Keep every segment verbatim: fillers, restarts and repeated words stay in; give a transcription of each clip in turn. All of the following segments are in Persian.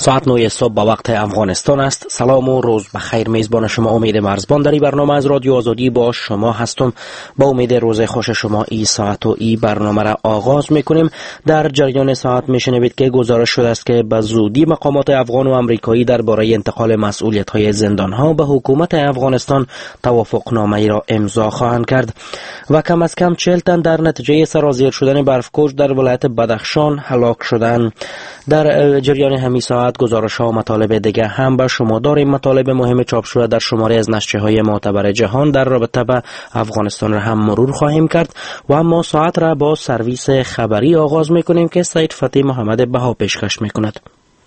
ساعت نه صبح به وقت افغانستان است. سلام و روز بخیر. میزبان شما امید مرزبان در این برنامه از رادیو آزادی با شما هستم. با امید روز خوش شما این ساعت و این برنامه را آغاز میکنیم. در جریان ساعت میشنوید که گزارش شده است که به زودی مقامات افغان و امریکایی درباره انتقال مسئولیت های زندان ها به حکومت افغانستان توافقنامه را امضا خواهند کرد و کم از کم چهل تن در نتیجه سرازیر شدن برفکوش در ولایت بدخشان هلاک شدند. در جریان همین ساعت گزارش ها و مطالب دیگه هم به شما داریم. مطالب مهم چاپ شده در شماره از نشریه های معتبر جهان در رابطه با افغانستان را هم مرور خواهیم کرد و اما ساعت را با سرویس خبری آغاز میکنیم که سید فتح محمد بها پیشکش میکند.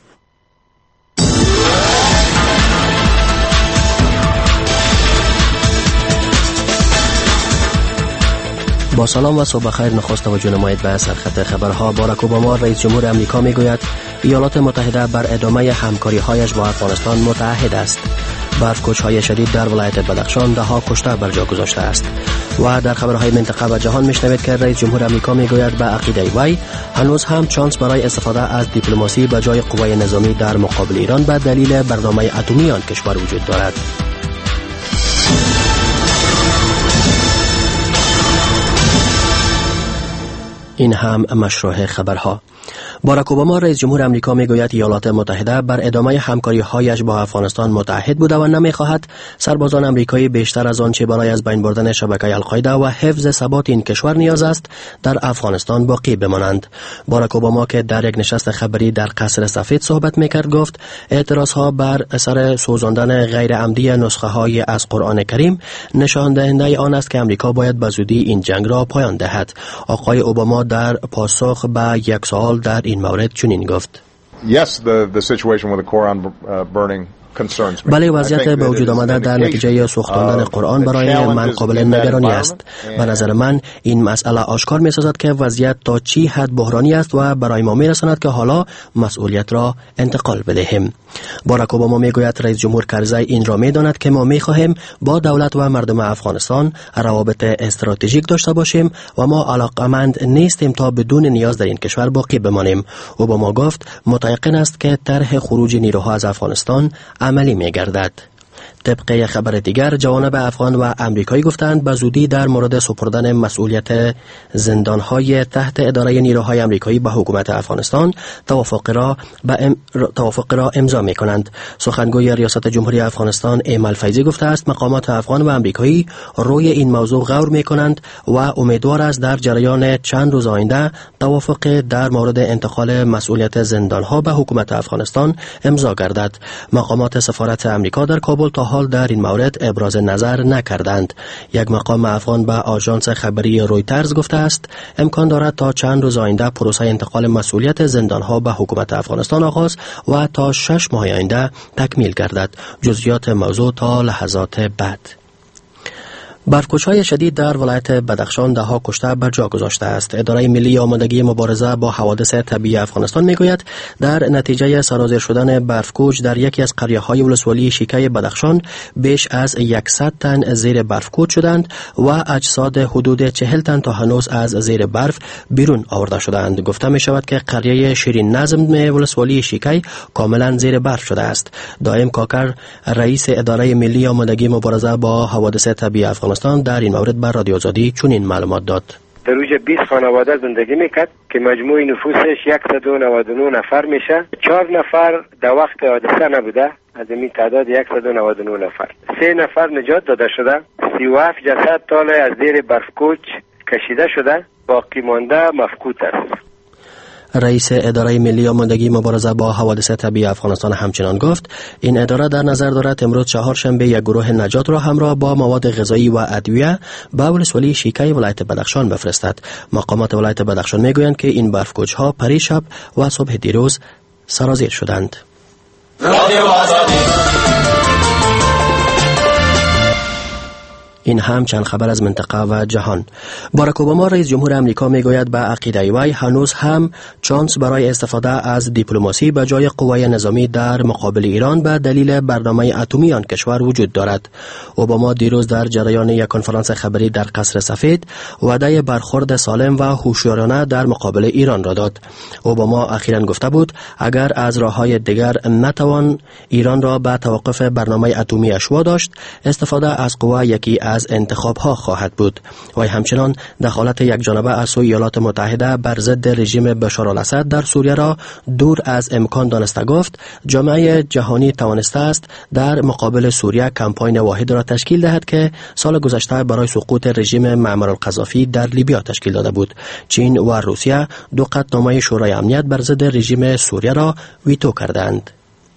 با سلام و صبح خیر. نخست توجه نمایید به سرخط خبرها. باراک اوباما رئیس جمهور امریکا میگوید ایالات متحده بر ادامه همکاری‌هایش با افغانستان متعهد است. برف‌کوچ‌های شدید در ولایت بدخشان ده ها کشته بر جا گذاشته است. و در خبرهای منطقه و جهان میشنوید که رئیس جمهور امریکا میگوید به عقیده وی هنوز هم چانس برای استفاده از دیپلماسی به جای قوای نظامی در مقابل ایران به دلیل برنامه اتمی آن کشور وجود دارد. این هم مشروع خبرها. باراک اوباما رئیس جمهور امریکا میگوید ایالات متحده بر ادامه همکاری‌هایش با افغانستان متعهد بوده و نمیخواهد سربازان امریکایی بیشتر از آنچه برای از بین بردن شبکه القاعده و حفظ ثبات این کشور نیاز است در افغانستان باقی بمانند. باراک اوباما که در یک نشست خبری در قصر سفید صحبت میکرد گفت اعتراضها بر اثر سوزاندن غیر عمدی نسخه های از قرآن کریم نشان دهنده آن است که امریکا باید به زودی این جنگ را پایان دهد. آقای اوباما در پاسخ به یک سوال در این مورد چنین گفت: Yes, the the situation with the Quran uh, burning بله، وضعیت به وجود آمده در نتیجه سوختاندن قرآن برای من قابل نگرانی است. به نظر من این مسئله آشکار می سازد که وضعیت تا چی حد بحرانی است و برای ما می رساند که حالا مسئولیت را انتقال بدهیم. باراک اوباما می گوید رئیس جمهور کرزی این را می داند که ما می خواهیم با دولت و مردم افغانستان روابط استراتژیک داشته باشیم و ما علاقمند نیستیم تا بدون نیاز در این کشور باقی بمانیم. اوباما گفت متيقن است که طرح خروج نیروها از افغانستان عملی می گردد. طبق خبر دیگر جوانب افغان و امریکایی گفتند به زودی در مورد سپردن مسئولیت زندانهای تحت اداره نیروهای امریکایی به حکومت افغانستان توافق را به ام... توافق را امضا می کنند. سخنگوی ریاست جمهوری افغانستان ایمل فیضی گفته است مقامات افغان و امریکایی روی این موضوع غور می کنند و امیدوار است در جریان چند روز آینده توافق در مورد انتقال مسئولیت زندانها به حکومت افغانستان امضا گردد. مقامات سفارت امریکا در کابل تا حال در این مورد ابراز نظر نکردند. یک مقام افغان به آژانس خبری رویترز گفته است امکان دارد تا چند روز آینده پروسه انتقال مسئولیت زندانها به حکومت افغانستان آغاز و تا شش ماه آینده تکمیل گردد. جزئیات موضوع تا لحظات بعد. برف‌کوچ‌های شدید در ولایت بدخشان ده ها کشته بر جا گذاشته است. اداره ملی آمادگی مبارزه با حوادث طبیعی افغانستان میگوید در نتیجه سرازیر شدن برفکوچ در یکی از قریه‌های ولسوالی شیکای بدخشان بیش از صد تن زیر برفکوچ شدند و اجساد حدود چهل تن تا هنوز از زیر برف بیرون آورده شدند. گفته می شود که قریه شیرین نظم ولسوالی شیکای کاملا زیر برف شده است. دائم کاکر رئیس اداره ملی آمادگی مبارزه با حوادث طبیعی افغانستان در این مورد بر رادیو آزادی چنین معلومات داد. در اوج بیست خانواده زندگی میکرد که مجموع نفوسش صد و نود و نه نفر میشه. چهار نفر در وقت حادثه نبوده. از این تعداد صد و نود و نه نفر سه نفر نجات داده شده. سی و هفت جسد تاله از زیر برفکوچ کشیده شده. باقی مانده مفقود است. رئیس اداره ملی آمادگی مبارزه با حوادث طبیعی افغانستان همچنان گفت این اداره در نظر دارد امروز چهارشنبه یک گروه نجات را همراه با مواد غذایی و ادویه به ولسوالی شیکای ولایت بدخشان بفرستد. مقامات ولایت بدخشان میگویند که این برفکوچ‌ها پریشب و صبح دیروز سرازیر شدند. این هم چند خبر از منطقه و جهان. باراک اوباما رئیس جمهور امریکا میگوید به عقیده وی هنوز هم چانس برای استفاده از دیپلماسی به جای قوای نظامی در مقابل ایران به دلیل برنامه اتمی آن کشور وجود دارد. اوباما دیروز در جریان یک کنفرانس خبری در قصر سفید وعده برخورد سالم و هوشیارانه در مقابل ایران را داد. اوباما اخیراً گفته بود اگر از راههای دیگر نتوان ایران را به توقف برنامه اتمی اش واداشت، استفاده از قوا یکی از انتخاب‌ها خواهد بود. و همچنان دخالت یک جانبه از سوی ایالات متحده بر ضد رژیم بشار الاسد در سوریه را دور از امکان دانسته گفت جامعه جهانی توانسته است در مقابل سوریه کمپاین واحد را تشکیل دهد که سال گذشته برای سقوط رژیم معمر القذافی در لیبیا تشکیل داده بود. چین و روسیه دو قطعنامه شورای امنیت بر ضد رژیم سوریه را ویتو کردند.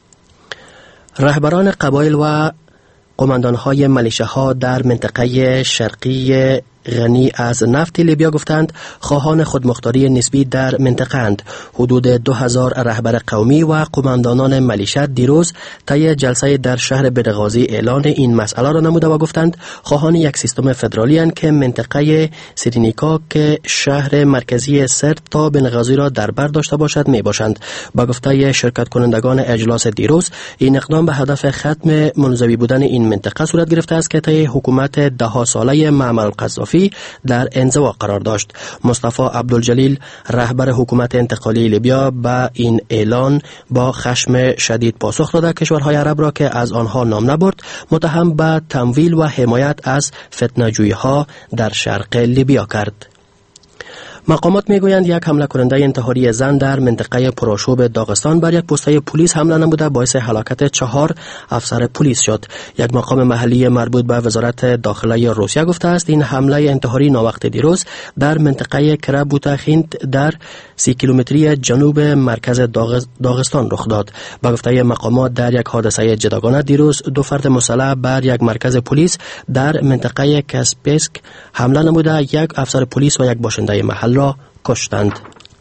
رهبران قبایل و قماندانهای ملیشه‌ها در منطقه شرقی غنی از نفت لیبیا گفتند خواهان خودمختاری نسبی در منطقه اند. حدود دو هزار رهبر قومی و قماندانان ملیشه دیروز طی جلسه در شهر بنغازی اعلان این مسئله را نموده و گفتند خواهان یک سیستم فدرالی اند که منطقه سیرینیکا که شهر مرکزی سرت تا بنغازی را در بر داشته باشد می باشند. با گفته شرکت کنندگان اجلاس دیروز این اقدام به هدف ختم منزوی بودن این منطقه صورت گرفته است که طی حکومت ده ساله معمر القذافی در انزوا قرار داشت. مصطفی عبدالجلیل رهبر حکومت انتقالی لیبیا با این اعلان با خشم شدید پاسخ داده کشورهای عرب را که از آنها نام نبرد متهم به تمویل و حمایت از فتنه‌جویی ها در شرق لیبیا کرد. مقامات میگویند یک حمله کننده انتحاری زن در منطقه پرآشوب داغستان بر یک پسته پلیس حمله نموده باعث هلاکت چهار افسر پلیس شد. یک مقام محلی مربوط به وزارت داخلی روسیه گفته است این حمله انتحاری ناوقت دیروز در منطقه کربوتاخیند در سی کیلومتری جنوب مرکز داغستان رخ داد. با گفته مقامات در یک حادثه جداگانه دیروز دو فرد مسلح بر یک مرکز پلیس در منطقه کاسپسک حمله نموده یک افسر پلیس و یک باشنده محل را کشتند.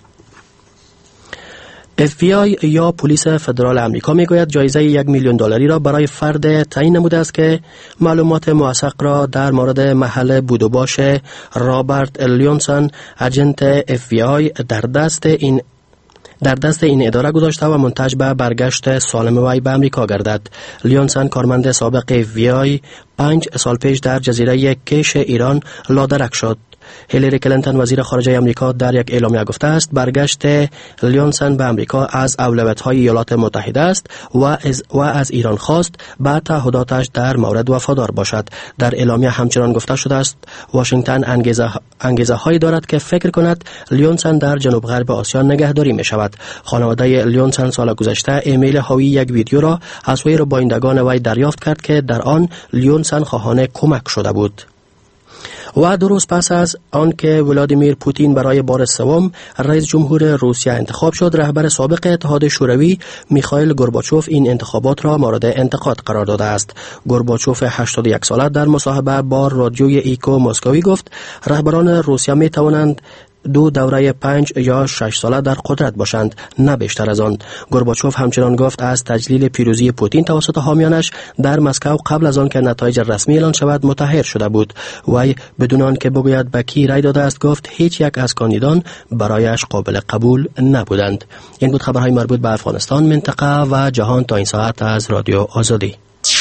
اف بی آی یا پلیس فدرال آمریکا میگوید جایزه یک میلیون دلاری را برای فرد تعیین نموده است که معلومات موثق را در مورد محل بود و باش رابرت لیونسون اجنت اف بی آی در دست این در دست این اداره گذاشته و منتج به برگشت سالم وی به امریکا گردد. لیونسون کارمند سابق اف بی آی پنج سال پیش در جزیره کش ایران لادرک شد. هیلری کلینتون وزیر خارجه آمریکا در یک اعلامیه گفته است برگشت لیونسون به آمریکا از اولویت‌های ایالات متحده است و از و از ایران خواست به تعهداتش در مورد وفادار باشد. در اعلامیه همچنان گفته شده است واشنگتن انگیزه انگیزه هایی دارد که فکر کند لیونسون در جنوب غرب آسیا نگهداری می شود. خانواده لیونسون سال گذشته ایمیل حاوی یک ویدیو را از سوی ربایندگان وی دریافت کرد که در آن لیونسون خواهان کمک شده بود. و دو روز پس از آنکه ولادیمیر پوتین برای بار سوم رئیس جمهور روسیه انتخاب شد، رهبر سابق اتحاد شوروی میخائیل گورباچوف این انتخابات را مورد انتقاد قرار داده است. گورباچوف هشتاد و یک ساله در مصاحبه با رادیوی ایکو مسکوی گفت رهبران روسیه می توانند دو دوره پنج یا شش ساله در قدرت باشند، نه بیشتر از آن. گورباچوف همچنان گفت از تجلیل پیروزی پوتین توسط حامیانش در مسکو قبل از آن که نتایج رسمی اعلان شود متحیر شده بود. وی بدون آن که بگوید به کی رای داده است گفت هیچ یک از کاندیدان برایش قابل قبول نبودند. این بود خبرهای مربوط به افغانستان، منطقه و جهان تا این ساعت از رادیو آزادی.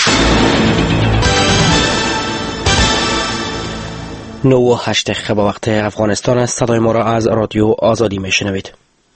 نو و هشت دقیقه به وقت افغانستان است. صدای ما را از رادیو آزادی میشنوید.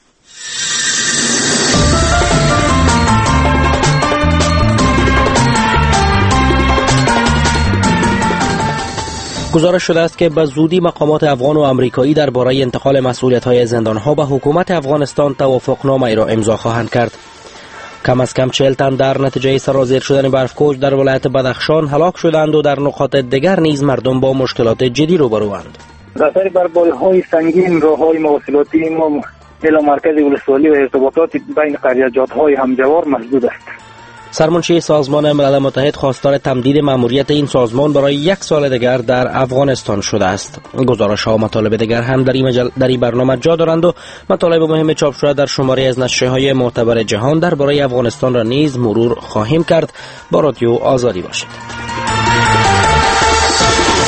گزارش شده است که به زودی مقامات افغان و امریکایی درباره انتقال مسئولیت‌های زندان‌ها به حکومت افغانستان توافقنامه را امضا خواهند کرد. کم از کم چهل تن در نتیجه سرازیر شدن برف‌کوچ در ولایت بدخشان هلاک شدند و در نقاط دیگر نیز مردم با مشکلات جدی روبروند. در اثر برفباری‌های سنگین راه‌های مواصلاتی ما الی مرکز ولسوالی و ارتباطات بین قریه‌جات‌های همجوار مسدود است. سرمنشی سازمان ملل متحد خواستار تمدید مأموریت این سازمان برای یک سال دیگر در افغانستان شده است. گزارش‌ها و مطالب دیگر هم در این مجل در این برنامه جا دارند و مطالب مهم چاپ شده در شماره از نشریه‌های معتبر جهان درباره افغانستان را نیز مرور خواهیم کرد. با رادیو آزادی باشید.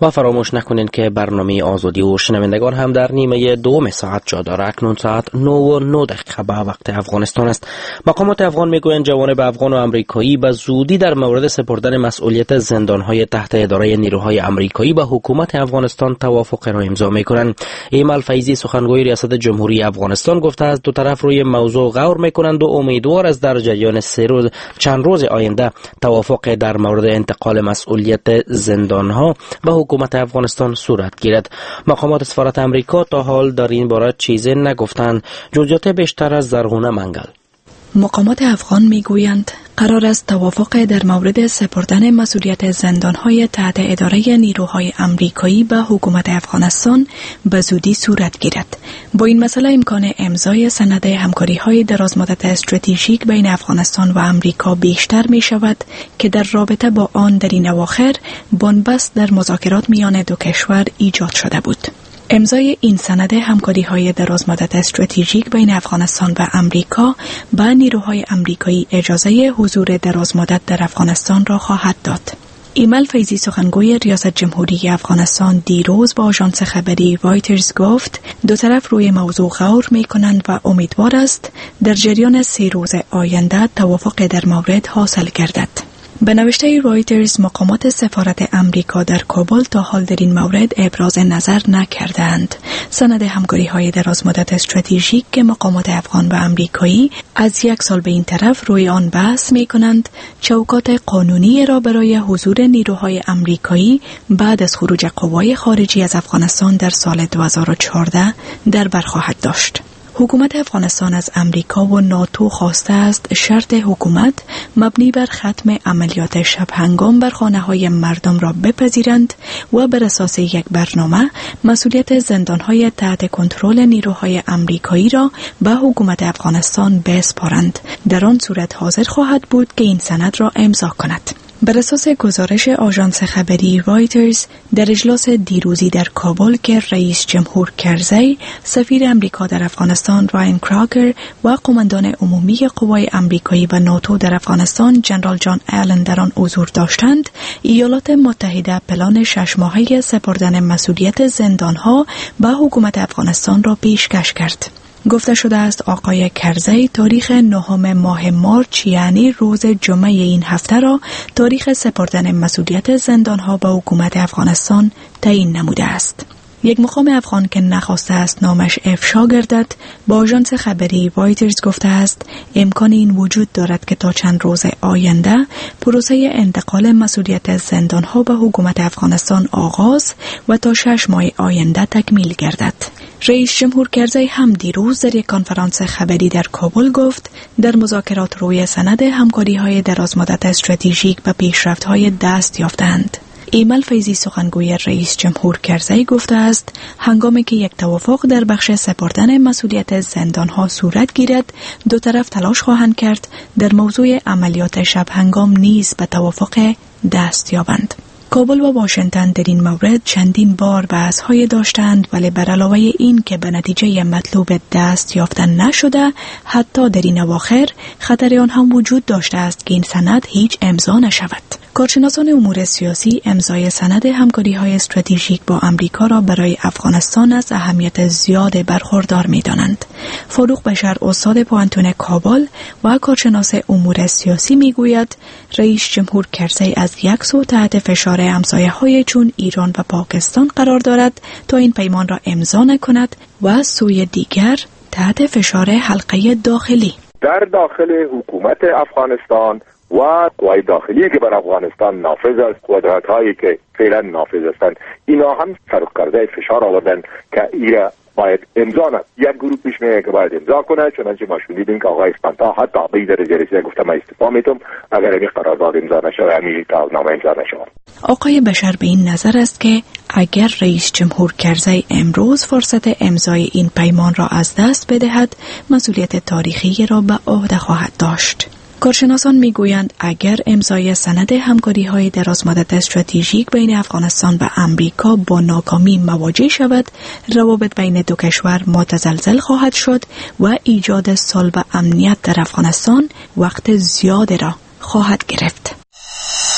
و فراموش نکنین که برنامه آزادی و شنوندگان هم در نیمه دوم ساعت جا داره. اکنون ساعت نه و نه دقیقه به وقت افغانستان است. مقامات افغان میگویند جوانب افغان و امریکایی به زودی در مورد سپردن مسئولیت زندانهای تحت اداره نیروهای امریکایی به حکومت افغانستان توافق را امضا میکنند. ایمل فیضی سخنگوی ریاست جمهوری افغانستان گفته است دو طرف روی موضوع غور میکنند و امیدوار است در جریان سه روز چند روز آینده توافق در مورد انتقال مسئولیت زندانها به حکومت افغانستان صورت گیرد. مقامات سفارت امریکا تا حال در این باره چیزی نگفتند. جزئیات بیشتر از زرغونه منگل. مقامات افغان میگویند قرار است توافق در مورد سپردن مسئولیت زندانهای تحت اداره نیروهای امریکایی به حکومت افغانستان به زودی صورت گیرد. با این مسئله امکان امضای سند همکاری‌های درازمدت استراتژیک بین افغانستان و امریکا بیشتر می شود که در رابطه با آن در این اواخر بنبست در مذاکرات میان دو کشور ایجاد شده بود. امضای این سند همکاری‌های درازمدت استراتژیک بین افغانستان و امریکا به نیروهای امریکایی اجازه حضور درازمدت در افغانستان را خواهد داد. ایمل فیضی سخنگوی ریاست جمهوری افغانستان دیروز با آژانس خبری رایترز گفت دو طرف روی موضوع غور می‌کنند و امیدوار است در جریان سه روز آینده توافق در مورد حاصل گردد. به نوشته رایترز مقامات سفارت امریکا در کابل تا حال در این مورد ابراز نظر نکردند. سند همکاری‌های درازمدت استراتژیک که مقامات افغان و امریکایی از یک سال به این طرف روی آن بحث می‌کنند چوکات قانونی را برای حضور نیروهای امریکایی بعد از خروج قوای خارجی از افغانستان در سال دو هزار و چهارده در بر خواهد داشت. حکومت افغانستان از امریکا و ناتو خواسته است شرط حکومت مبنی بر ختم عملیات شب هنگام بر خانه‌های مردم را بپذیرند و بر اساس یک برنامه مسئولیت زندان‌های تحت کنترل نیروهای امریکایی را به حکومت افغانستان بسپارند. در آن صورت حاضر خواهد بود که این سند را امضا کند. بر اساس گزارش آژانس خبری رایترز در اجلاس دیروزی در کابل که رئیس جمهور کرزی، سفیر امریکا در افغانستان راین کراکر و قماندان عمومی قوای امریکایی و ناتو در افغانستان جنرال جان آلن در آن حضور داشتند، ایالات متحده پلان شش ماهه سپردن مسئولیت زندانها به حکومت افغانستان را پیشکش کرد. گفته شده است آقای کرزی تاریخ نهم ماه مارچ یعنی روز جمعه این هفته را تاریخ سپردن مسئولیت زندانها به حکومت افغانستان تعیین نموده است. یک مقام افغان که نخواسته است نامش افشا گردد با آژانس خبری رایترز گفته است امکان این وجود دارد که تا چند روز آینده پروسه انتقال مسئولیت زندانها به حکومت افغانستان آغاز و تا شش ماه آینده تکمیل گردد. رئیس جمهور کرزی هم دیروز در یک کنفرانس خبری در کابل گفت در مذاکرات روی سند همکاری‌های درازمدت استراتژیک به پیشرفت‌های دست یافتند. ایمل فیضی سخنگوی رئیس جمهور کرزی گفته است هنگامی که یک توافق در بخش سپردن مسئولیت زندانها صورت گیرد دو طرف تلاش خواهند کرد در موضوع عملیات شب هنگام نیز به توافق دست یابند. کابل و واشنگتن در این مورد چندین بار بحث‌های داشتند ولی بر علاوه این که به نتیجه مطلوب دست یافتن نشده حتی در این اواخر خطر آن هم وجود داشته است که این سند هیچ امضا نشود. کارشناسان امور سیاسی امضای سند همکاری‌های استراتژیک با امریکا را برای افغانستان از اهمیت زیاد برخوردار می‌دانند. فاروق بشر استاد پوانتون کابل و کارشناس امور سیاسی می‌گوید رئیس جمهور کرزی از یک سو تحت فشار همسایه‌های چون ایران و پاکستان قرار دارد تا این پیمان را امضا نکند و از سوی دیگر تحت فشار حلقه داخلی. در داخل حکومت افغانستان و قوای داخلی که بر افغانستان نافذ است، قدرت هایی که فعلا نافذ هستند، اینا هم سرکرده فشار آوردن که ایرا باید امضا نه. یک گروه پیش میگه که باید امضا کنه، چنانچه ما شنیدیم که آقای اسپانتا حتی به این درجه رسیده گفته من استعفا میدم اگر این قرارداد امضا نشه و همین نامه امضا نشه. آقای بشر به این نظر است که اگر رئیس جمهور کرزی امروز فرصت امضای این پیمان را از دست بدهد مسئولیت تاریخی را به عهده خواهد داشت. کارشناسان میگویند اگر امضای سند همکاری‌های درازمدت استراتژیک بین افغانستان و امریکا با ناکامی مواجه شود، روابط بین دو کشور متزلزل خواهد شد و ایجاد صلح و امنیت در افغانستان وقت زیادی را خواهد گرفت.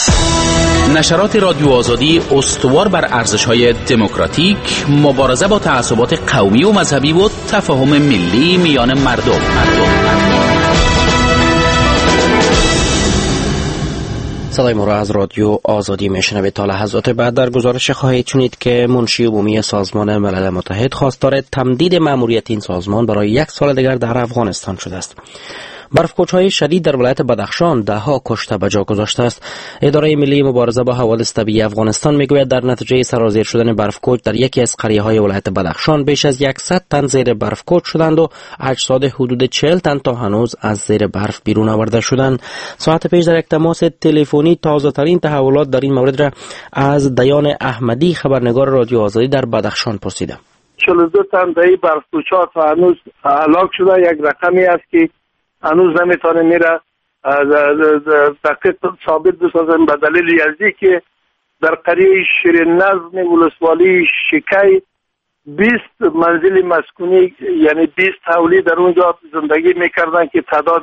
نشرات رادیو آزادی استوار بر ارزش‌های دموکراتیک، مبارزه با تعصبات قومی و مذهبی و تفاهم ملی میان مردم. صدای ما را از رادیو آزادی میشنوید. تا لحظات بعد در گزارش خواهید شنید که منشی عمومی سازمان ملل متحد خواستار تمدید مأموریت این سازمان برای یک سال دیگر در افغانستان شده است. برف‌کوچ‌های شدید در ولایت بدخشان ده ها کشته به جا گذاشته است. اداره ملی مبارزه با حوادث طبیعی افغانستان میگوید در نتیجه سرازیر شدن برف‌کوچ در یکی از قریه‌های ولایت بدخشان بیش از صد تن زیر برف‌کوچ شدند و اجساد حدود چهل تن تا هنوز از زیر برف بیرون آورده شدند. ساعت پیش در یک تماس تلفنی تازه ترین تحولات در این مورد را از دیان احمدی خبرنگار رادیو آزادی در بدخشان پرسیدم. چهل و دو تن در برف‌کوچ‌ها تا هنوز هلاک شده. یک رقمی است که هنوز نمیتونه میره دقیق ثابت بسازن به دلیل یزدی که در قریه شیرین نظم ولسوالی شکی بیست منزل مسکونی یعنی بیست حولی در اونجا زندگی میکردن که تعداد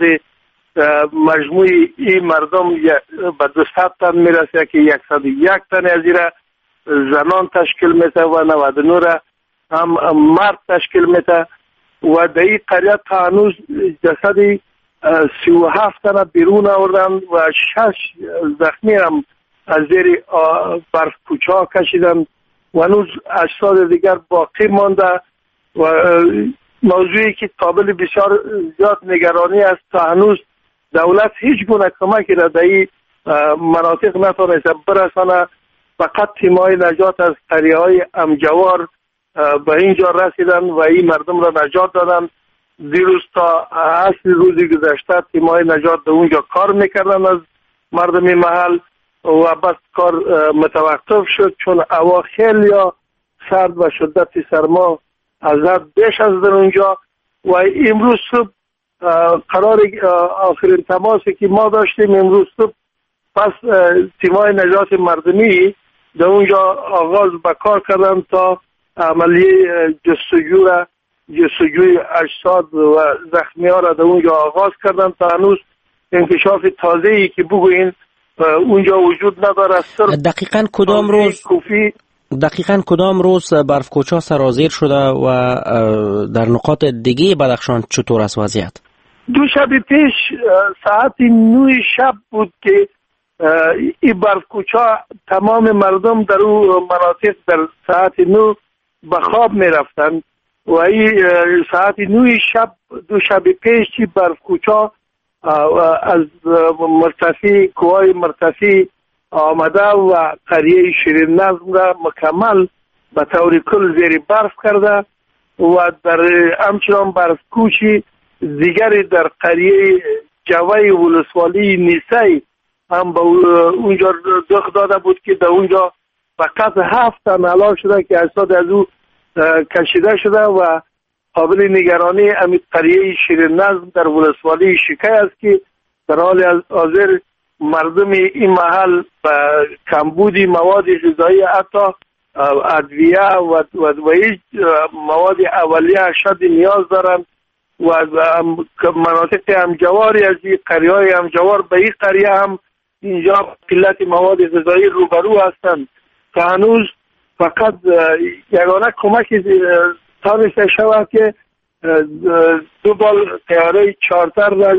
مجموعی این مردم به دویست تن میرسه که صد و یک تن از این زنان تشکیل میته و نود و نه هم مرد تشکیل میته و در این قریه تا هنوز جسد سی و هفت تن بیرون آوردن و شش زخمی هم از زیر برف کوچه ها کشیدن و هنوز اجساد دیگر باقی مانده و موضوعی که قابل بسیار زیاد نگرانی است تا هنوز دولت هیچ گونه کمکی را در این مناطق نتونسته برسانه. فقط تیم‌های نجات از قریه های امجوار به اینجا رسیدن و این مردم را نجات دادن. دیروز تا اصل روزی گذشته تیم‌های نجات در اونجا کار میکردن از مردم محل و بس کار متوقف شد چون هوا خیلی سرد و شدت سرما از حد بیش از در اونجا و امروز صبح قرار آخرین تماسی که ما داشتیم امروز صبح پس تیم‌های نجات مردمی در اونجا آغاز به کار کردن تا عملیه جستجو را جستجوی اجساد و زخمی ها را در اونجا آغاز کردن. تا هنوز انکشاف تازه‌ای که بگوین اونجا وجود نداره. دقیقاً کدام روز دقیقاً کدام روز برف‌کوچ‌ها سرازیر شده و در نقاط دیگه بدخشان چطور است وضعیت؟ دو شب پیش ساعت نه شب بود که این برف‌کوچ‌ها تمام مردم در اون مناطق در ساعت نه به خواب می رفتن و این ساعت نه شب دو شب پیش چی برف‌کوچ‌ها از مرتفع کوهای مرتفع آمده و قریه شیرین نظم را مکمل به طور کل زیر برف کرده و در همچنان برف‌کوچی دیگری در قریه جوی ولسوالی نیسای هم به اونجا دخ داده بود که در اونجا فقط هفت تن هلاک شده که اجساد از او کشیده شده و قابل نگرانی همین قریه شیرین نظم در ولسوالی شکی است که در حال حاضر مردم این محل به کمبودی مواد غذایی حتی ادویه و و هیچ مواد اولیه شد نیاز دارند و مناطق همجواری از این قریه های همجوار به این قریه هم اینجا قلت مواد غذایی روبرو هستند. تا هنوز فقط یگانه کمک تانسته شود که دو بال طیاره چارتر را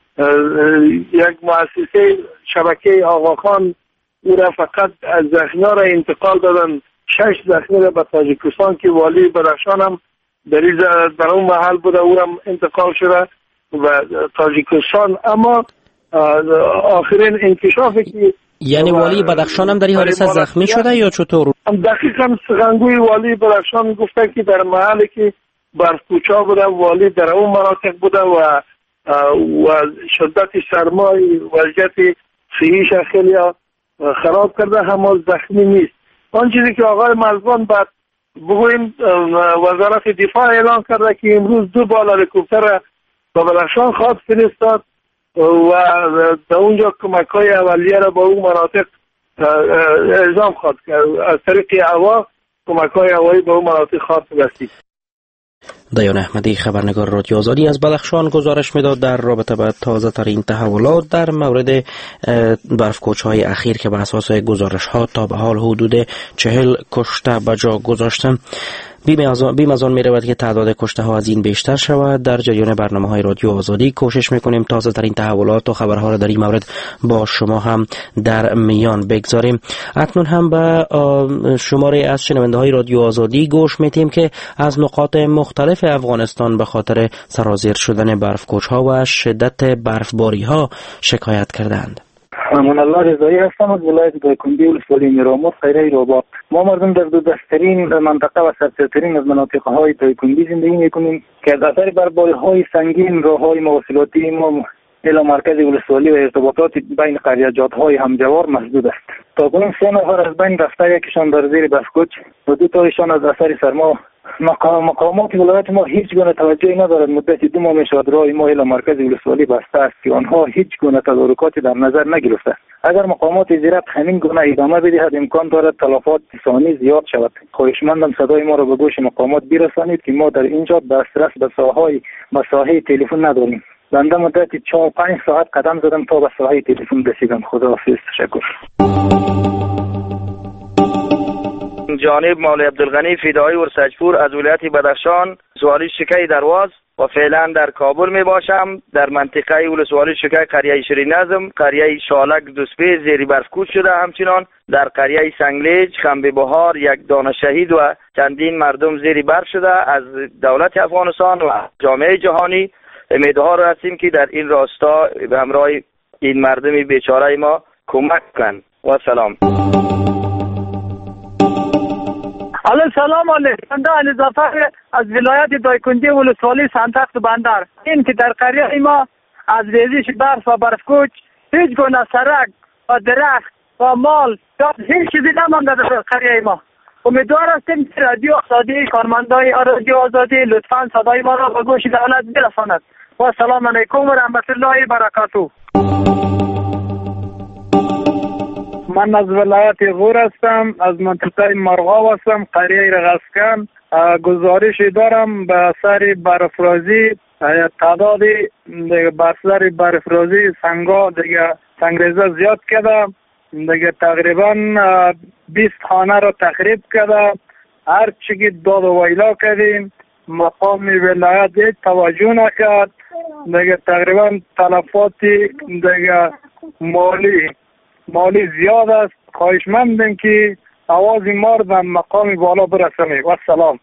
یک مؤسسه شبکه آقاخان او را فقط از زخمی ها را انتقال دادن. شش زخمی را به تاجیکستان که والی بدخشان هم در اون محل بوده او را انتقال شده و تاجیکستان. اما آخرین انکشافی که یعنی والی بدخشان هم در این حادثه زخمی شده یا چطور؟ دقیقاً سخنگوی والی بدخشان گفته که در محلی که برف‌کوچ‌ها بوده والی در اون مناطق بوده و و شدت سرمای وضعیت صحیش خیلی خراب کرده، هم زخمی نیست. آن چیزی که آقای ملوان بعد بگویم وزارت دفاع اعلان کرده که امروز دو بال هلیکوپتر به بدخشان خواهد فرستاد و در اونجا کمک های اولیه را با اون مناطق اعزام خواهد کرد. از طریق هوا کمک های هوایی به اون مناطق خواهد رسید. دیان احمدی خبرنگار رادیو آزادی از بدخشان گزارش میداد در رابطه با تازه ترین تحولات در مورد برفکوچ های اخیر که بر اساس گزارش ها تا به حال حدود چهل کشته به جا گذاشتن. بیم از آن می رود که تعداد کشته ها از این بیشتر شود. در جریان برنامه های رادیو آزادی کوشش میکنیم تازه ترین تحولات و خبرها را در این مورد با شما هم در میان بگذاریم. اکنون هم به شماره از شنونده های رادیو آزادی گوش میتیم که از نقاط مختلف افغانستان به خاطر سرازیر شدن برفکوچ ها و شدت برفباری ها شکایت کردند. امان الله رضایی هستم از ولایت دایکنډي ولسوالۍ میرامور خیره رباط. ما مردم در دو دستترین منطقه و سرسرترین از مناطق های دایکنډي زندگی میکنیم که از اثر برباری های سنگین راه های مواصلاتی ما الی مرکز ولسوالی و ارتباطات بین قریه‌جات های همجوار محدود است. تا کنون سه نفر از بین رفته، یکیشان در زیر برفکوچ و دو تایشان از اثر سرما. مقامات ولایت ما هیچ گونه توجهی ندارد. مدت دو ماه میشود راه ما الی مرکز ولسوالی بسته است که آنها هیچ گونه تدارکاتی در نظر نگرفته. اگر مقامات زیرت همین گونه ادامه بدهد امکان دارد تلفات انسانی زیاد شود. خواهشمندم صدای ما را به گوش مقامات برسانید که ما در اینجا دسترس به ساحه به ساحه تلفن نداریم. بنده مدت چهار پنج ساعت قدم زدم تا به ساحه تلفن رسیدم. خداحافظ. تشکر. جانب مولوی عبدالغنی فدایی ورسجپور از ولایت بدخشان، ولسوالی شکی درواز و فعلا در کابل می باشم. در منطقه ولسوالی شکی قریه شیرین نظم، قریه شالک دوسپی زیر برفکوچ شده. همچنان در قریه سنگلیج، خنبه بهار یک دانه شهید و چندین مردم زیر برف شده. از دولت افغانستان و جامعه جهانی امیدوار هستیم که در این راستا به همراه این مردم بیچاره ما کمک کنند. و سلام. الو سلام علیکم. بنده علی ظفر از ولایت دایکنډي ولسوالی سنتخت بندر. این که در قریه ما از ریزش برف و برفکوچ هیچ گونه سرک و درخت و مال یا هیچ چیزی نمانده در قریه ما. امیدوار هستیم که رادیو آزادی، کارمندای رادیو آزادی لطفاً صدای ما را به گوش دولت برساند. و سلام علیکم و رحمت الله برکاته. من از ولایت غور هستم، از منطقه مرغاب هستم، قریه رغسکن. گزارش دارم به اثر برفرازی تعداد بر سر برفرازی سنگا دیگه سنگریزه زیاد کرده، دیگه تقریبا بیست خانه را تخریب کرده. هر چیزی داد و ویلا کردیم، مقام ولایت توجه نکرد. دیگه تقریبا تلفاتی دیگه مالی مالی زیاد است. خواهشمندم که آواز ما را به مقام بالا برسانید. و سلام.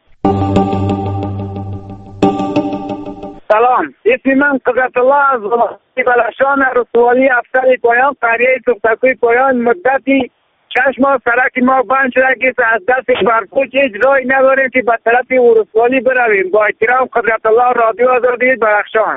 سلام، اسم من قدرت الله از بدخشان، رسوالی افسر پایان، قریه سختکوی پایان. مدتی شش ماه سرک ما بند شده که از دست برفکوچ هیچ راهی نداریم که به طرف رسوالی برویم. با احترام قدرت الله، رادیو آزادی بدخشان.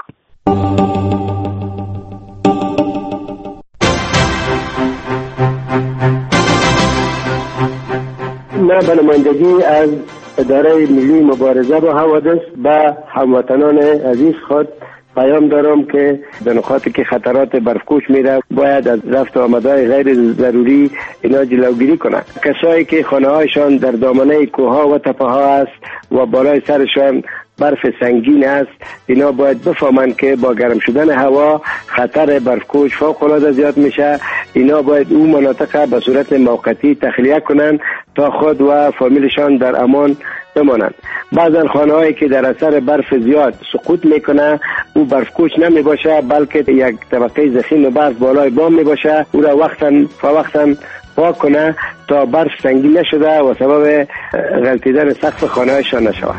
من به نمایندگی از اداره ملی مبارزه با حوادث به هموطنان عزیز خود پیام دارم که در نقاطی که خطرات برفکوچ میره باید از رفت و آمدهای غیر ضروری اینا جلوگیری کنند. کسایی که خانه هایشان در دامنه کوها و تپه ها است و بالای سرشان برف سنگین است، اینا باید بفهمند که با گرم شدن هوا خطر برفکوچ فوق العاده زیاد میشه. اینا باید اون مناطق به صورت موقتی تخلیه کنند تا خود و فامیلشان در امان بمانند. بعضا خانه هایی که در اثر برف زیاد سقوط میکنه او برفکوچ نمی باشه بلکه یک طبقه ضخیم و برف بالای بام می باشه. او را وقتا فوقتا پاک کنه تا برف سنگین نشده و سبب غلطیدن سقف خانه هایشان نشود.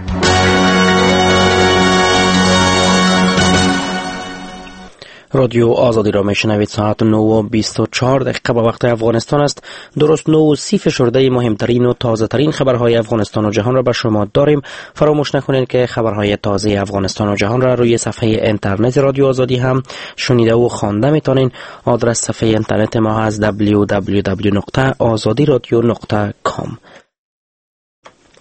رادیو آزادی را میشنوید. ساعت نه و بیست و چهار دقیقه به وقت افغانستان است. درست نه و سی فشرده مهمترین و تازه ترین خبرهای افغانستان و جهان را به شما داریم. فراموش نکنید که خبرهای تازه افغانستان و جهان را روی صفحه اینترنت رادیو آزادی هم شنیده و خوانده میتونین. آدرس صفحه اینترنت ما از دبلیو دبلیو دبلیو نقطه آزادی رادیو نقطه کام.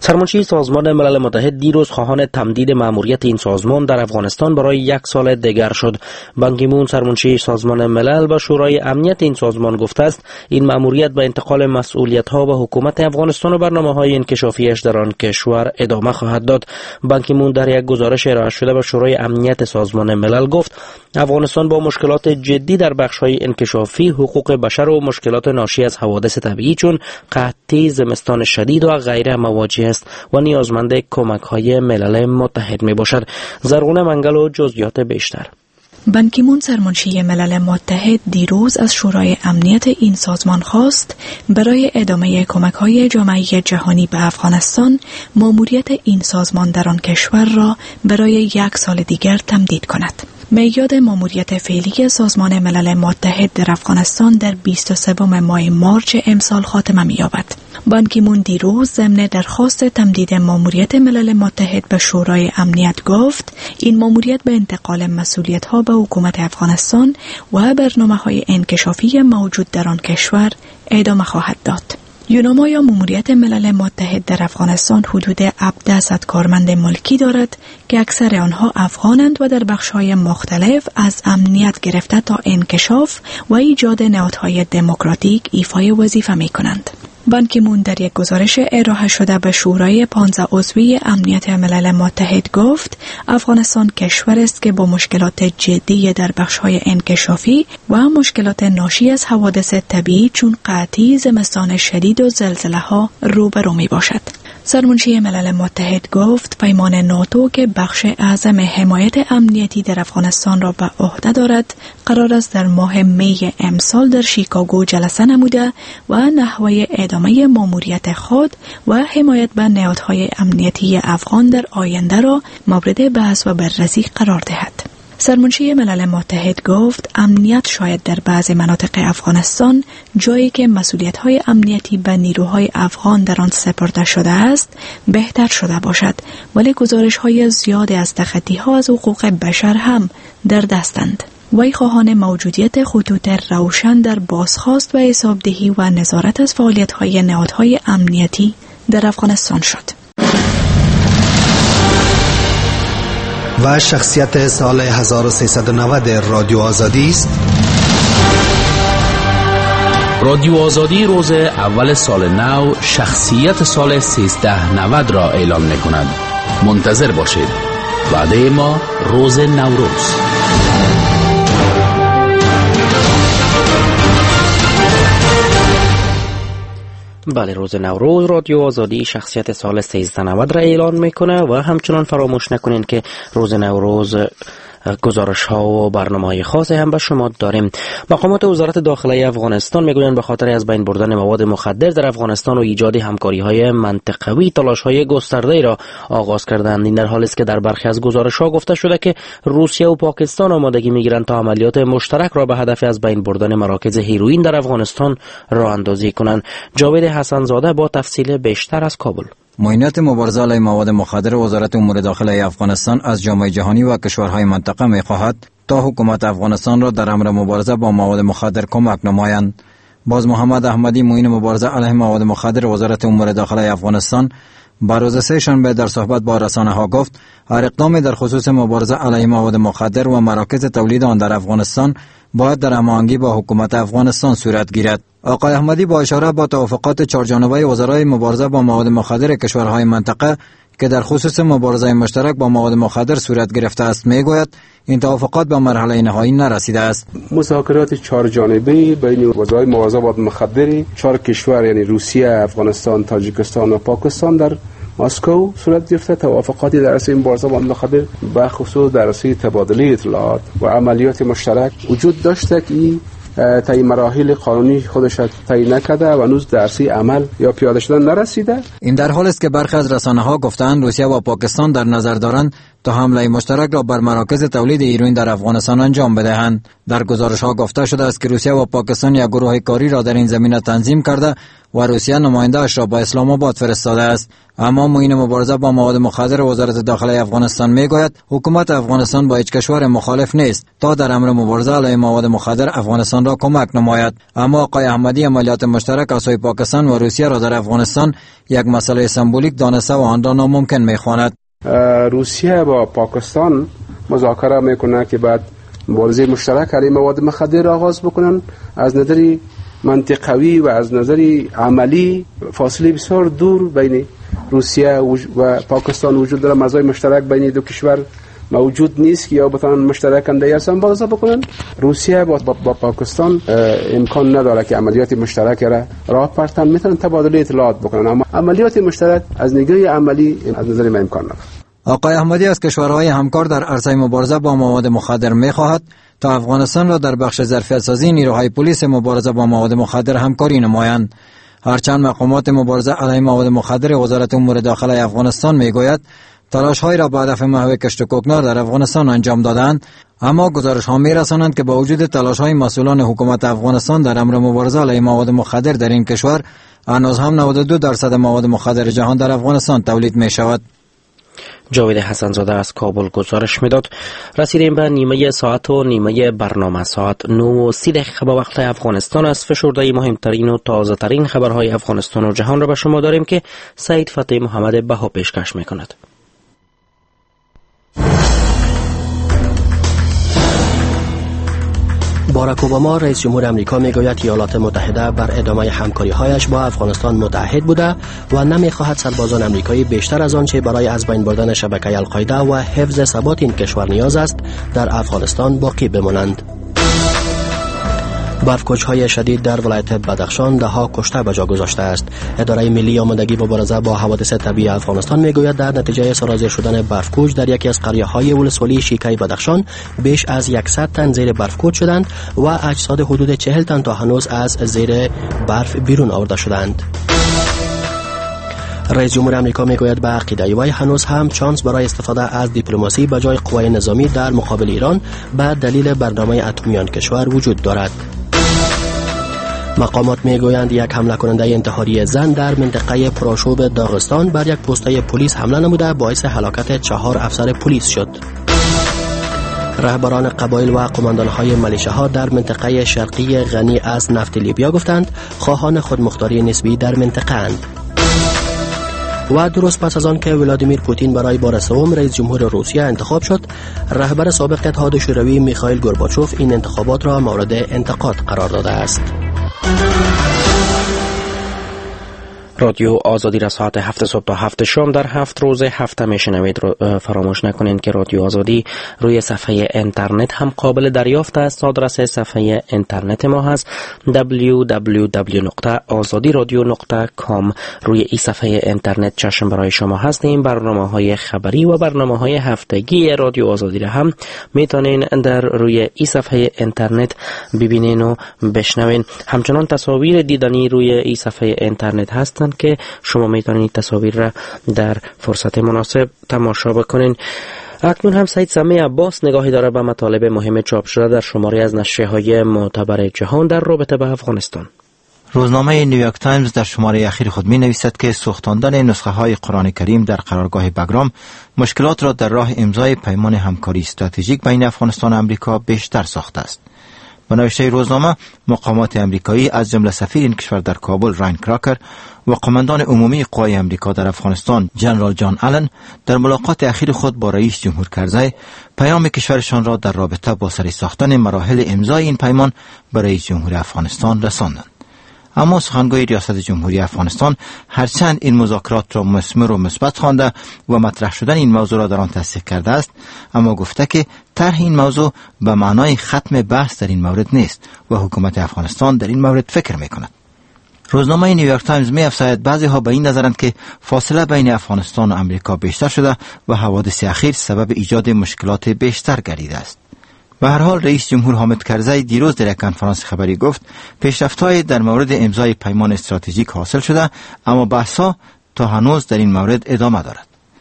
سرمنشی سازمان ملل متحد دیروز خواهان تمدید مأموریت این سازمان در افغانستان برای یک سال دیگر شد. بان کی مون سرمنشی سازمان ملل با شورای امنیت این سازمان گفته است این مأموریت به انتقال مسئولیت‌ها و حکومت افغانستان و برنامه‌های انکشافیش در آن کشور ادامه خواهد داد. بان کی مون در یک گزارش ارائه شده به شورای امنیت سازمان ملل گفت افغانستان با مشکلات جدی در بخش‌های انکشافی، حقوق بشر و مشکلات ناشی از حوادث طبیعی چون قحطی، زمستان شدید و غیره مواجه است و نیازمند کمک‌های ملل متحد میباشد. زرغونه منگل و جزئیات بیشتر. بان کی مون سرمنشی ملل متحد دیروز از شورای امنیت این سازمان خواست برای ادامه کمک‌های جامعه جهانی به افغانستان مأموریت این سازمان در آن کشور را برای یک سال دیگر تمدید کند. میعاد مأموریت فعلی سازمان ملل متحد در افغانستان در بیست و سوم ماه مارچ امسال خاتمه می‌یابد. بان کی مون دیروز ضمن درخواست تمدید مأموریت ملل متحد به شورای امنیت گفت این مأموریت به انتقال مسئولیت‌ها به حکومت افغانستان و برنامه‌های انکشافی موجود در آن کشور ادامه خواهد داد. یوناما یا مأموریت ملل متحد در افغانستان حدود هفده صد کارمند ملکی دارد که اکثر آنها افغانند و در بخش‌های مختلف از امنیت گرفته تا انکشاف و ایجاد نهادهای دموکراتیک ایفای وظیفه می‌کنند. بان کی مون در یک گزارش ارائه شده به شورای پانزده عضوی امنیت ملل متحد گفت افغانستان کشور است که با مشکلات جدی در بخش‌های انکشافی و مشکلات ناشی از حوادث طبیعی چون قحطی، زمستان شدید و زلزله‌ها روبرو می‌باشد. سرمنشی ملل متحد گفت پیمان ناتو که بخش اعظم حمایت امنیتی در افغانستان را به عهده دارد قرار است در ماه می امسال در شیکاگو جلسه نموده و نحوه ادامه مأموریت خود و حمایت به نهادهای امنیتی افغان در آینده را مورد بحث و بررسی قرار دهد. سرمنشی ملل متحد گفت امنیت شاید در بعضی مناطق افغانستان جایی که مسئولیت‌های امنیتی به نیروهای افغان در آن سپرده شده است بهتر شده باشد ولی گزارش‌های زیادی از تخطی‌ها از حقوق بشر هم در دستند. وی خواهان موجودیت خطوط روشن در بازخواست و حسابدهی و نظارت از فعالیت‌های نهادهای امنیتی در افغانستان شد. و شخصیت سال هزار و سیصد و نود رادیو آزادی است. رادیو آزادی روز اول سال نو شخصیت سال سیزده نود را اعلام می کند. منتظر باشید. وعده ما روز نوروز. بله، روز نوروز رادیو آزادی شخصیت سال سیزده نود را اعلان میکنه و همچنان فراموش نکنین که روز نوروز گزارش ها و برنامه‌های خاصی هم به شما داریم. مقامات وزارت داخله افغانستان میگویند به خاطر از بین بردن مواد مخدر در افغانستان و ایجاد همکاری‌های منطقوی تلاش‌های گسترده‌ای را آغاز کردند. این در حالی است که در برخی از گزارش‌ها گفته شده که روسیه و پاکستان آمادگی می‌گیرند تا عملیات مشترک را به هدف از بین بردن مراکز هیروئین در افغانستان راه اندازی کنند. جاوید حسن زاده با تفصیل بیشتر از کابل. معاینات مبارزه علیه مواد مخدر وزارت امور داخله افغانستان از جامعه جهانی و کشورهای منطقه می‌خواهد تا حکومت افغانستان را در امر مبارزه با مواد مخدر کمک نمایند. باز محمد احمدی معین مبارزه علیه مواد مخدر وزارت امور داخله افغانستان بر روز سه شنبه در صحبت با رسانه‌ها گفت هر اقدامی در خصوص مبارزه علیه مواد مخدر و مراکز تولید آن در افغانستان باید در هماهنگی با حکومت افغانستان صورت گیرد. آقای احمدی با اشاره به توافقات چهارجانبه وزرای مبارزه با مواد مخدر کشورهای منطقه که در خصوص مبارزه مشترک با مواد مخدر صورت گرفته است میگوید این توافقات به مرحله نهایی نرسیده است. مذاکرات چهار جانبه بین وزرای مبارزه با مواد مخدر چهار کشور یعنی روسیه، افغانستان، تاجیکستان و پاکستان در مسکو صورت گرفته. توافقاتی در راسته مبارزه با مواد مخدر به خصوص در راسته تبادله اطلاعات و عملیات مشترک وجود داشته که تا این مراحل قانونی خودش طی نکرده و هنوز در عرصه عمل یا پیاده شدن نرسیده. این در حال است که برخی از رسانه‌ها گفتند روسیه و پاکستان در نظر دارند تا حمله مشترک را بر مراکز تولید هیروئین در افغانستان انجام بدهند. در گزارش ها گفته شده است که روسیه و پاکستان یک گروه کاری را در این زمینه تنظیم کرده و روسیه نماینده اش را به اسلام آباد فرستاده است. اما معین مبارزه با مواد مخدر وزارت داخله افغانستان میگوید حکومت افغانستان با هیچ کشور مخالف نیست تا در امر مبارزه علیه مواد مخدر افغانستان را کمک نماید. اما آقای احمدی عملیات مشترک از سوی پاکستان و روسیه را در افغانستان یک مسئله سمبولیک دانسته و آن را ناممکن میخواند. روسیه با پاکستان مذاکره میکنه که بعد مبارزه مشترک علیه مواد مخدر آغاز بکنن. از نظر منطقوی و از نظر عملی فاصله بسیار دور بین روسیه و پاکستان وجود داره. مرزهای مشترک بین دو کشور موجود نیست که یا بتوانن مشترک اندیار مبارزه بکنن. روسیه با, با پاکستان امکان نداره که عملیات مشترک را راه پرتن، میتونن تبادل اطلاعات بکنن، اما عملیات مشترک از نگاه عملی از نظر من امکان نداره. آقای احمدی از کشورهای همکار در عرصه مبارزه با مواد مخدر میخواهد تا افغانستان را در بخش ظرفیت سازی نیروهای پلیس مبارزه با مواد مخدر همکاری نمایند. هرچند مقامات مبارزه علیه مواد مخدر وزارت امور داخله افغانستان میگوید تلاش‌هایی را به هدف محو کشت و کوکنار در افغانستان انجام دادند، اما گزارش‌ها می‌رسانند که با وجود تلاش‌های مسئولان حکومت افغانستان در امر مبارزه علیه مواد مخدر در این کشور، هنوز هم نود و دو درصد مواد مخدر جهان در افغانستان تولید می‌شود. جاوید حسنزاده از کابل گزارش میداد. رسیدیم به نیمه ساعت و نیمه برنامه ساعت نه و سی دقیقه به وقت افغانستان است. فشرده مهمترین و تازه ترین خبرهای افغانستان و جهان را به شما داریم که سعید فتحی محمد بها پیشکش میکند. باراک اوباما رئیس جمهور آمریکا میگوید ایالات متحده بر ادامه همکاری‌هایش با افغانستان متعهد بوده و نمی‌خواهد سربازان آمریکایی بیشتر از آنچه برای از بین بردن شبکه القاعده و حفظ ثبات این کشور نیاز است در افغانستان باقی بمانند. برف‌کوچ‌های شدید در ولایت بدخشان ده ها کشته به جا گذاشته است. اداره ملی آمادگی و مبارزه با حوادث طبیعی افغانستان میگوید در نتیجه سرازیر شدن برف‌کوچ در یکی از قریه‌های ولسوالی شیکای بدخشان بیش از صد تن زیر برف‌کوچ شدند و اجساد حدود چهل تن تا هنوز از زیر برف بیرون آورده شدند. رئیس جمهور آمریکا میگوید به عقیده وی هنوز هم چانس برای استفاده از دیپلماسی به جای قوای نظامی در مقابل ایران به دلیل برنامه اتمی آن کشور وجود دارد. مقامات میگویند یک حمله کننده انتحاری زن در منطقه پرآشوب داغستان بر یک پستای پلیس حمله نموده باعث هلاکت چهار افسر پلیس شد. رهبران قبایل و قماندانهای ملیشه‌ها در منطقه شرقی غنی از نفت لیبیا گفتند خواهان خودمختاری نسبی در منطقه اند. و درست پس از آن که ولادیمیر پوتین برای بار سوم رئیس جمهور روسیه انتخاب شد، رهبر سابق اتحاد شوروی میخائیل گورباچوف این انتخابات را مورد انتقاد قرار داده است. رادیو آزادی را ساعت هفت صبح تا هفت شام در هفت روز هفته میشنوید. فراموش نکنید که رادیو آزادی روی صفحه اینترنت هم قابل دریافت است. آدرس صفحه اینترنت ما هست دبلیو دبلیو دبلیو دات آزادی رادیو دات کام. روی این صفحه اینترنت چشم برای شما هستیم. برنامه های خبری و برنامه های هفتگی رادیو آزادی را هم میتونین در روی این صفحه اینترنت ببینین و بشنوین. همچنان تصاویر دیدنی روی این صفحه اینترنت هستند که شما میتونید تصاویر را در فرصت مناسب تماشا بکنین. اکنون هم سید سمیع عباس نگاهی داره به مطالب مهم چاپ شده در شماری از نشریه‌های معتبر جهان در رابطه با افغانستان. روزنامه نیویورک تایمز در شماره اخیر خود می نویسد که سوختاندن نسخه های قرآن کریم در قرارگاه بگرام مشکلات را در راه امضای پیمان همکاری استراتژیک بین افغانستان و آمریکا بیشتر ساخته است. به نوشته روزنامه، مقامات امریکایی از جمله سفیر این کشور در کابل راین کراکر و قماندان عمومی قوای امریکا در افغانستان جنرال جان آلن در ملاقات اخیر خود با رئیس جمهور کرزی پیام کشورشان را در رابطه با سری ساختن مراحل امضای این پیمان به رئیس جمهور افغانستان رساندند. اما سخنگوی ریاست جمهوری افغانستان هرچند این مذاکرات را مثمر و مثبت خوانده و مطرح شدن این موضوع را در آن تصدیق کرده است، اما گفته که طرح این موضوع به معنای ختم بحث در این مورد نیست و حکومت افغانستان در این مورد فکر می‌کند. روزنامه نیویورک تایمز می‌افزاید بعضی ها به این نظرند که فاصله بین افغانستان و آمریکا بیشتر شده و حوادث اخیر سبب ایجاد مشکلات بیشتر گردیده است. به هر حال رئیس جمهور حامد کرزی دیروز در یک کنفرانس خبری گفت پیشرفت‌های در مورد امضای پیمان استراتژیک حاصل شده، اما بحث‌ها تا هنوز در این مورد ادامه دارد.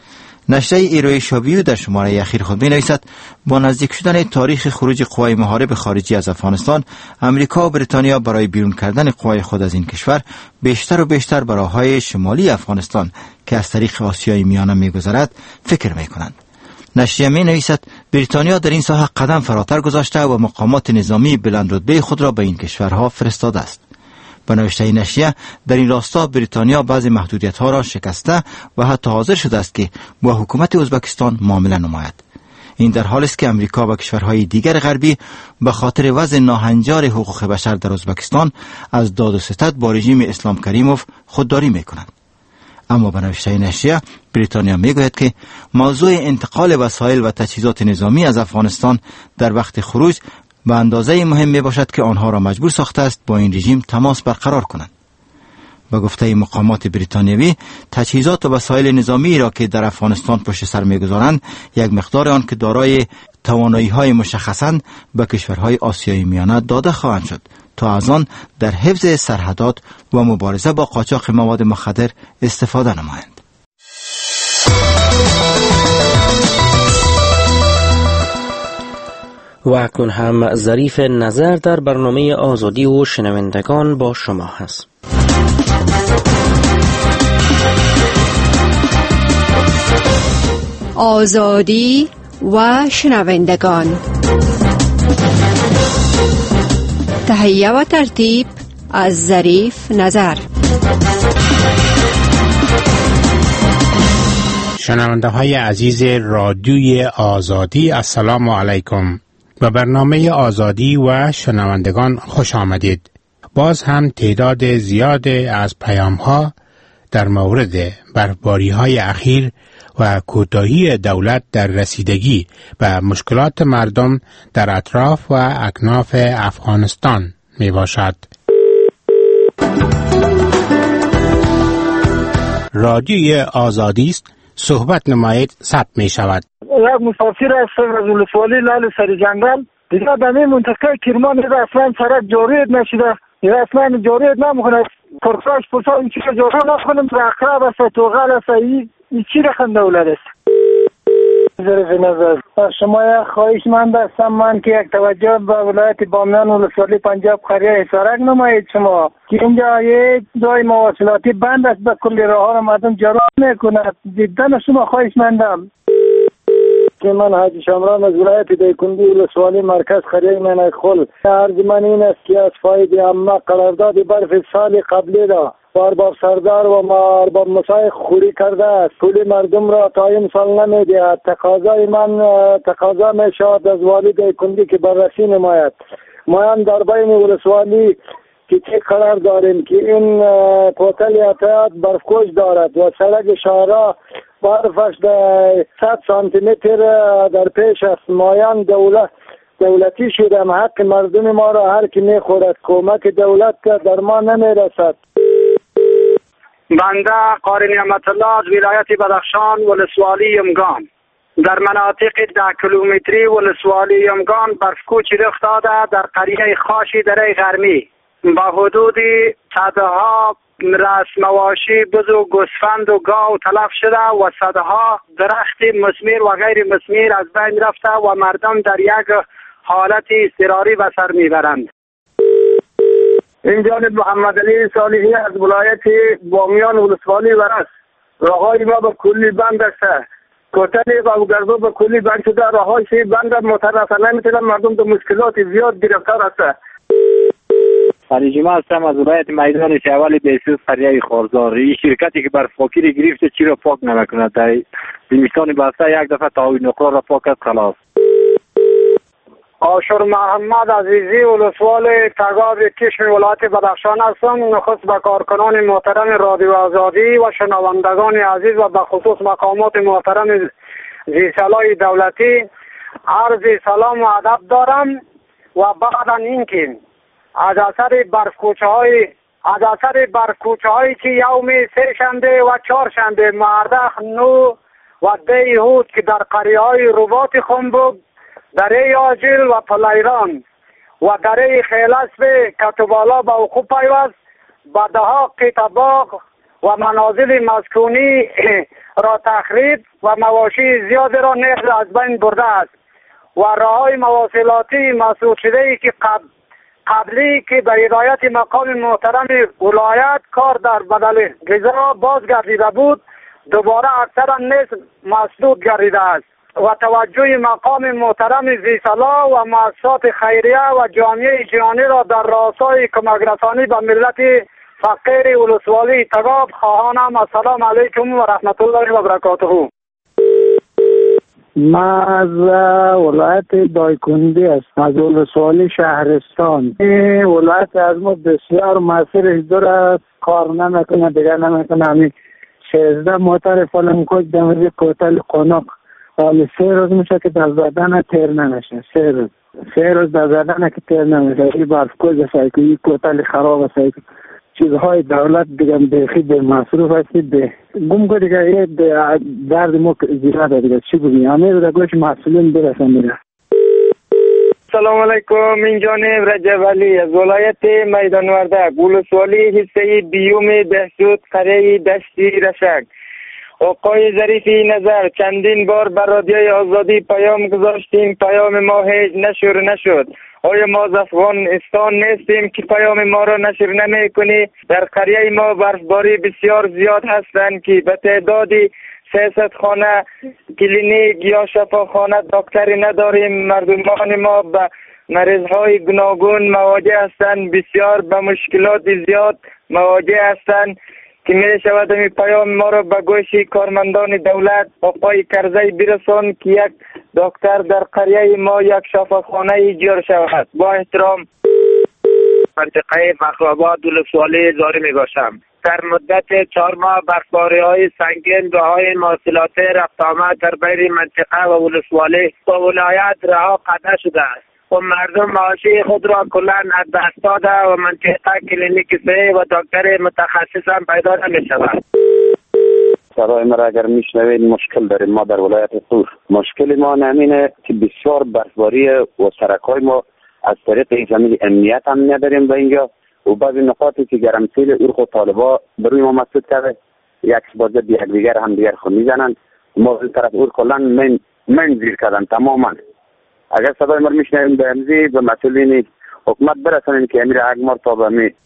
نشریه ایروی شابیو در شماره اخیر خود می نویسد با نزدیک شدن تاریخ خروج قوای محارب خارجی از افغانستان، امریکا و بریتانیا برای بیرون کردن قوای خود از این کشور بیشتر و بیشتر بر راههای شمالی افغانستان که از طریق آسیای میانه می گذرد فکر می کنند. نشریه می نویسد بریتانیا در این ساحه قدم فراتر گذاشته و مقامات نظامی بلندرتبه خود را به این کشورها فرستاده است. به نوشته نشریه در این راستا بریتانیا بعضی محدودیت‌ها را شکسته و حتی حاضر شده است که با حکومت ازبکستان معامله نماید. این در حالی است که امریکا و کشورهای دیگر غربی به خاطر وضع ناهنجار حقوق بشر در ازبکستان از داد و ستد با رژیم اسلام کریموف خودداری می‌کنند. اما به نوشته نشریه بریتانیا میگوید که موضوع انتقال وسایل و تجهیزات نظامی از افغانستان در وقت خروج به اندازه مهم می باشد که آنها را مجبور ساخته است با این رژیم تماس برقرار کنند. به گفته مقامات بریتانیایی، تجهیزات و وسایل نظامی را که در افغانستان پشت سر می‌گذارند، یک مقدار آن که دارای توانایی‌های مشخصاند به کشورهای آسیای میانه داده خواهند شد تا از آن در حفظ سرحدات و مبارزه با قاچاق مواد مخدر استفاده نمایند. و اکنون هم ظریف نظر در برنامه آزادی و شنوندگان با شما هست. آزادی و شنوندگان، تهیه و ترتیب از ظریف نظر. شنونده های عزیز رادیوی آزادی، السلام علیکم. به برنامه آزادی و شنوندگان خوش آمدید. باز هم تعداد زیاد از پیام ها در مورد برفباری های اخیر و کوتاهی دولت در رسیدگی به مشکلات مردم در اطراف و اکناف افغانستان می باشد. رادیوی آزادی است، صحبت نمایید، ثبت می شود. یک مسافر هستم از ولسوالی لال سر جنگل. دیگه در این منطقه کرمان اصلا سرک جاری نشده، یا اصلا جاری نمیکنه. پرساش پرساش این چیز جاری نکنم، راقرب است، توغل است، این چی رقم دولت است؟ ظریف نظر، شما یک خواهش مند هستم من که یک توجه به ولایت بامیان ولسوالی پنجاب قریه حصارک نمایید شما که اینجا یک جای مواصلاتی بند است، به کلی راه ها را مردم جاری میکند. جدا شما خواهش مندم که من حاجی شامران از ولایت دایکنډي ولسوالی مرکز قریه منیخل. عرض من این است که از فاید عامه قرارداد برف سال قبلی را ارباب سردار و ما ارباب مسای خوری کرده است. پول مردم را تا این سال نمیدهد. تقاضای من تقاضا می شود از والی دایکنډي که بررسی نماید. ما هم در بین ولسوالی که چه قرار داریم که این کوتل اتحاد برفکوش دارد و سرک شهرها برفش در صد سانتی متر در پیش است. مایان دولت دولتی شدم، حق مردم ما را هر کی میخورد. کمک دولت که در ما نمیرسد. بنده قاری نعمت الله از ولایت بدخشان ولسوالی یمگان. در مناطق ده کیلومتری ولسوالی یمگان برفکوچی رخ داده در قریه خاشی دره غرمی. با حدود صدها رأس مواشی، بزو، گوسفند و گاو تلف شده و صدها درخت مثمر و غیر مثمر از بین رفته و مردم در یک حالت اضطراری به سر میبرند. این جانب محمد علی صالحی از ولایت بامیان ولسوالی ورس. راههای ما به کلی بند است. کوتل و گردو به کلی بند شده. راههای سی بند مترسه نمیتونن، مردم به مشکلات زیاد گرفتار است. خریجی ما هستم از ولایت میدان شهوال بیسوس قریه خارزار. این شرکتی که بر فاکی گرفته چی را پاک نمیکند. در زمستان بسته یک دفعه تاوی نقره را پاک کرد خلاص. آشور محمد عزیزی ولسوال تگاب کشم ولایت بدخشان هستم. نخست به کارکنان محترم رادیو آزادی و شنوندگان عزیز و به خصوص مقامات محترم زیرسالای دولتی عرض سلام و ادب دارم و بعدا اینکه از اثر برفکوچه های از اثر برفکوچه هایی که یوم سه شنبه و چهار شنبه مردخ نو و دی هود که در قریه های رباط خنبوب، دره آجیل و پلیران و دره خیلسب کتوبالا به وقوع پیوست، به دهاق قیتباغ و منازل مسکونی را تخریب و مواشی زیادی را نیز از بین برده است و راههای مواصلاتی مسدود شده ای که قبل قبلی که به هدایت مقام محترم ولایت کار در بدل غذا بازگردیده بود دوباره اکثرا نیز مسدود گردیده است و توجه مقام محترم ذی‌صلاح و مؤسسات خیریه و جامعه جهانی را در راستای کمک رسانی به ملت فقیر ولسوالی تگاب خواهانم. السلام علیکم و رحمت الله و برکاته. ما از ولایت دایکنډي است، از ولسوالی شهرستان. این ولایت از ما بسیار مسیرش دور، کار نمیکنه، دیگه نمیکنه. همین سیزده موتر فلانکوچ دمزی کوتل قناق حالی سه روز میشه که در زدن تیر نمیشه. سه روز سه روز در زدن که تیر نمیشه. این برفکوز سایکو، این کوتل خراب سایکو، چیزهای دولت دیگه بیخی به مصروف هستی به گم که دیگه یه درد ما زیاده دیگه چی بگیم. همه رو در گوش مسئولین برسن دیگه. سلام علیکم، این جانب رجب علی از ولایت میدان وردک، ولسوالی حصه بیوم بهسود، قریه دشتی رشک. آقای ظریفی نظر، چندین بار بر رادیوی آزادی پیام گذاشتیم، پیام ما هیچ نشر نشد. آیا ما از افغانستان نیستیم که پیام ما را نشر نمی کنی؟ در قریه ما برفباری بسیار زیاد هستند که به تعدادی سیصد خانه کلینیک یا شفاخانه دکتری نداریم. مردمان ما به مریضهای گوناگون مواجه هستند، بسیار به مشکلات زیاد مواجه هستند که می شود می پیام ما را به گوش کارمندان دولت آقای کرزی برسان که یک دکتر در قریه ما یک شفاخانه ایجاد شود. با احترام، منطقه مخلوبات ولسوالی زاری می باشم. در مدت چهار ماه برفباری های سنگین راه های مواصلاتی رفت آمد در بین منطقه و ولسوالی و ولایت رها قطع شده است و مردم معاشی خود را کلا از دست داده و منطقه کلینیک صحی و دکتر متخصص هم پیدا نمی شود. صدای ما را اگر میشنوید، مشکل داریم ما در ولایت طور. مشکل ما نمینه که بسیار برفباری و سرکای ما از طریق زمین امنیت هم نداریم به اینجا و بعضی نقاطی که گرمسیل ارخ و طالبا بروی ما مسدود کرده، یک بازه یک دیگر هم دیگر خود میزنن. ما به طرف ارخ کلن من من زیر کردن تماما. اگر صدای ما میشنوید به امزی به مسئولین حکومت برسانید که امیر اگمار تا به می.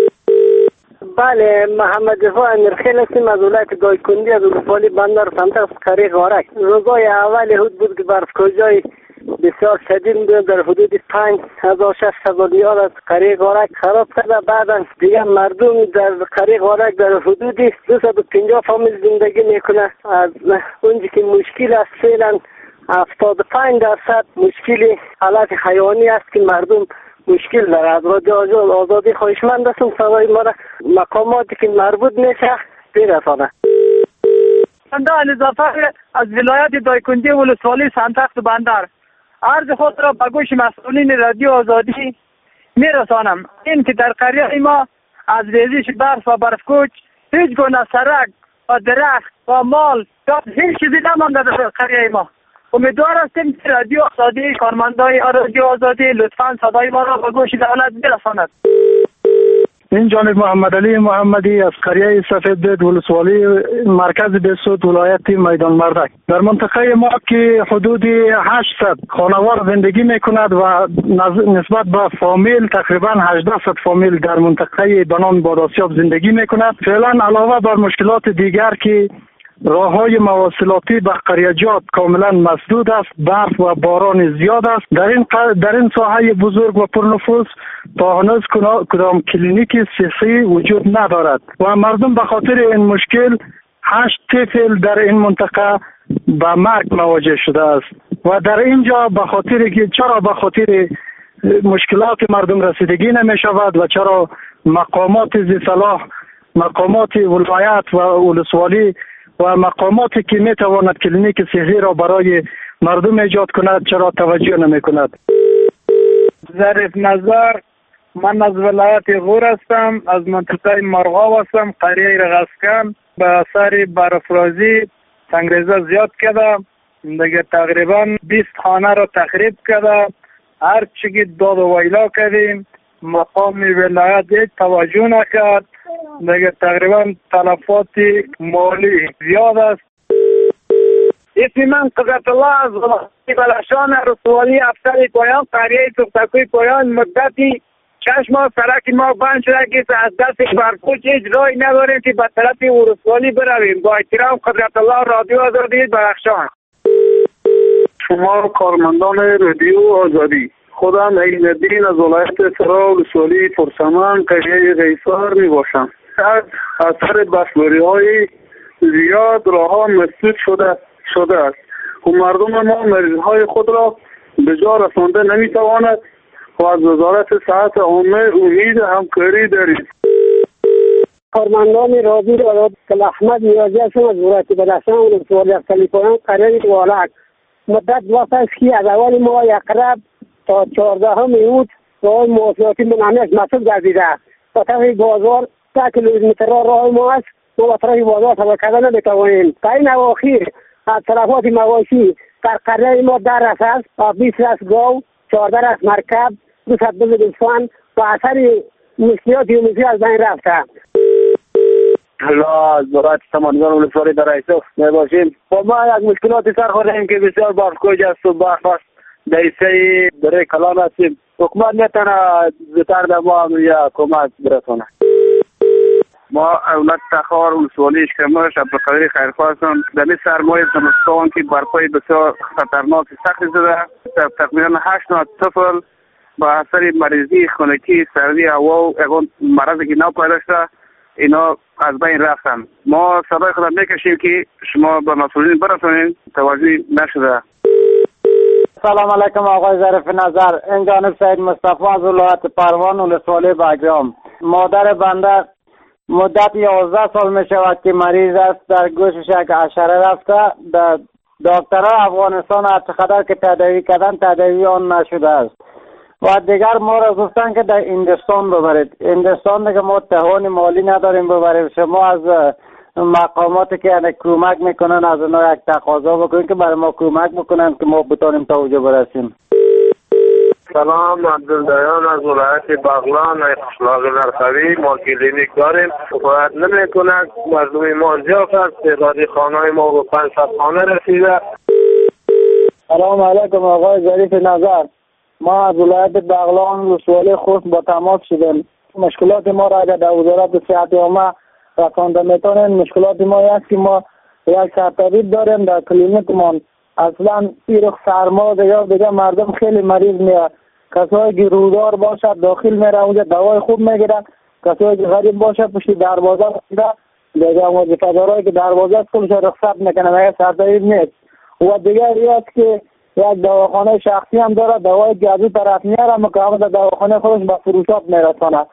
بله، محمد رفا امیرخیل هستیم از ولایت دایکنډي از ولسوالی بندر سمت قریه غارک. روزای اول حد بود که برفکوزای بسیار شدید بود، در حدود پنج هزار شش هزار نیاد از قریه غارک خراب کرده. بعدا دیگه مردم در قریه غارک در حدود دویست و پنجاه فامیل زندگی میکنه. از اونجا که مشکل است فعلا هفتاد و پنج درصد مشکل حالت حیوانی است که مردم مشکل داره. از رادیو آزادی خواهشمند هستم صدای ما را مقاماتی که مربوط میشه برسانه. بنده علی ظفر از ولایت دایکنډي ولسوالی سنتخت بندر عرض خود را به گوش مسئولین رادیو آزادی میرسانم. این که در قریه ما از ریزش برف و برفکوچ هیچ گونه سرک و درخت و مال هیچ چیزی نمانده در قریه ما. امیدوار هستیم که رادیو آزادی، کارمندای رادیو آزادی لطفاً صدای ما را به گوش دولت برساند. این جانب محمد علی محمدی از قریه سفید ولسوالی مرکز بهسود ولایت میدان وردک. در منطقه ما که حدود هشتصد خانوار زندگی میکند و نسبت به فامیل تقریبا هجده صد فامیل در منطقه بنام باداسیاب زندگی میکند. فعلا علاوه بر مشکلات دیگر که راههای مواصلاتی به قریجات کاملا مسدود است، برف و باران زیاد است. در این در این ساحه بزرگ و پرنفوذ تا هنوز کدام کلینیک صحی وجود ندارد و مردم به خاطر این مشکل هشت طفل در این منطقه به مرگ مواجه شده است و در اینجا به خاطر که چرا به خاطر مشکلات مردم رسیدگی نمی شود و چرا مقامات ذی‌صلاح، مقامات ولایت و ولسوالی و مقاماتی که می تواند کلینیک صحی را برای مردم ایجاد کند چرا توجه نمی کند. ظریف نظر، من از ولایت غور هستم، از منطقه مرغاب هستم، قریه رغسکن. به اثر برفرازی سنگریزه زیاد کرده، دیگه تقریبا بیست خانه را تخریب کرده. هر چیزی داد و ویلا کردیم، مقام ولایت هیچ توجه نکرد. دیگه تقریبا تلفات مالی زیاد است. اسم من قدرت الله از بلشان رسوالی افسر پایان قریه سوختکوی پایان مدتی شش ماه سرک ما بند شده که از دست برفوچ هیچ راهی نداریم که به طرف ورسوالی برویم. با احترام قدرت الله رادیو آزادی بلخشان. شما کارمندان رادیو آزادی، خودم عین الدین از ولایت سرا ولسوالی پرسمن قریه قیصر می باشم. از اثر بسواری های زیاد راه ها مسدود شده شده است و مردم ما مریض های خود را به جا رسانده نمی تواند و از وزارت صحت عامه امید همکاری دارید. کارمندان رادیو را کل احمد نیازی هستم از ولایت بدخشان ولسوالی افسری پایان قریه والک. مدت وقت است که از اول ماه اقرب تا چهاردهم اوت راه موافقتی منحنیش مسدود گردیده. به طرف بازار ده کیلومتر راه ما است و به طرف بازار سفر کردن نمیتوانیم. در این اواخر از طرفات مواشی در قریه ما در رس است و بیست رس گاو، چهارده رس مرکب، دو صد دوستان و اثر مشکلات یومیزی از بین رفته. الله از ولایت سمنگان ولسوالی در ایسوف می باشیم. و ما یک مشکلاتی سر خوردیم که بسیار برفکوج است و برف است. در ایسه دره کلان هستیم. حکومت نتونه زودتر در ما یا کمک برسونه. ما اولاد تخار ولسوالی اشکمش عبدالقادر خیرخواه هستم. در این سرمایه زمستان که برفای بسیار خطرناک سخت زده در تقریبا هشت نوع طفل با اثر مریضی خونکی سردی هوا و اون مرضی که نو پیدا شده اینا از بین رفتن. ما صدای خود میکشیم که شما به مسئولین برسونین، توجه نشده. سلام علیکم آقای ظریف نظر. این جانب سید مصطفی از ولایت پروان ولسوالی بگرام. مادر بنده مدت یازده سال می شود که مریض است. در گوشش یک حشره رفته. در دکترها افغانستان هر چقدر که تداوی کردن تداوی آن نشده است و دیگر ما را گفتن که در هندوستان ببرید. هندوستان دیگه ما توان مالی نداریم ببریم. شما از مقاماتی که یعنی کمک میکنن از اونها یک تقاضا بکنید که برای ما کمک بکنن که ما بتونیم تا اونجا برسیم. سلام، عبدالدیان از ولایت بغلان اخلاق نرخوی. ما کلینیک داریم، باید نمی کند مردم ما زیاد است. تعدادی خانه ما به پانصد خانه رسیده. سلام علیکم آقای ظریف نظر. ما از ولایت بغلان ولسوالی خوست با تماس شدیم. مشکلات ما را اگر در وزارت صحت عامه رسانده میتونن. مشکلات ما است که ما یک سرطبیب داریم در کلینیکمان. اصلا ایرخ سرما دیگه دیگه مردم خیلی مریض میاد. کسایی که رودار باشد داخل میره اونجا دوای خوب میگیره. کسایی که غریب باشد پشت دروازه میره دیگه وظیفه‌دارایی که دروازه کلش رخصت میکنه دیگه سرطبیب نیست. و دیگه است که یک دواخانه شخصی هم داره دوای که از اون طرف میاره مقام در دواخانه خودش به فروشات میرسانه.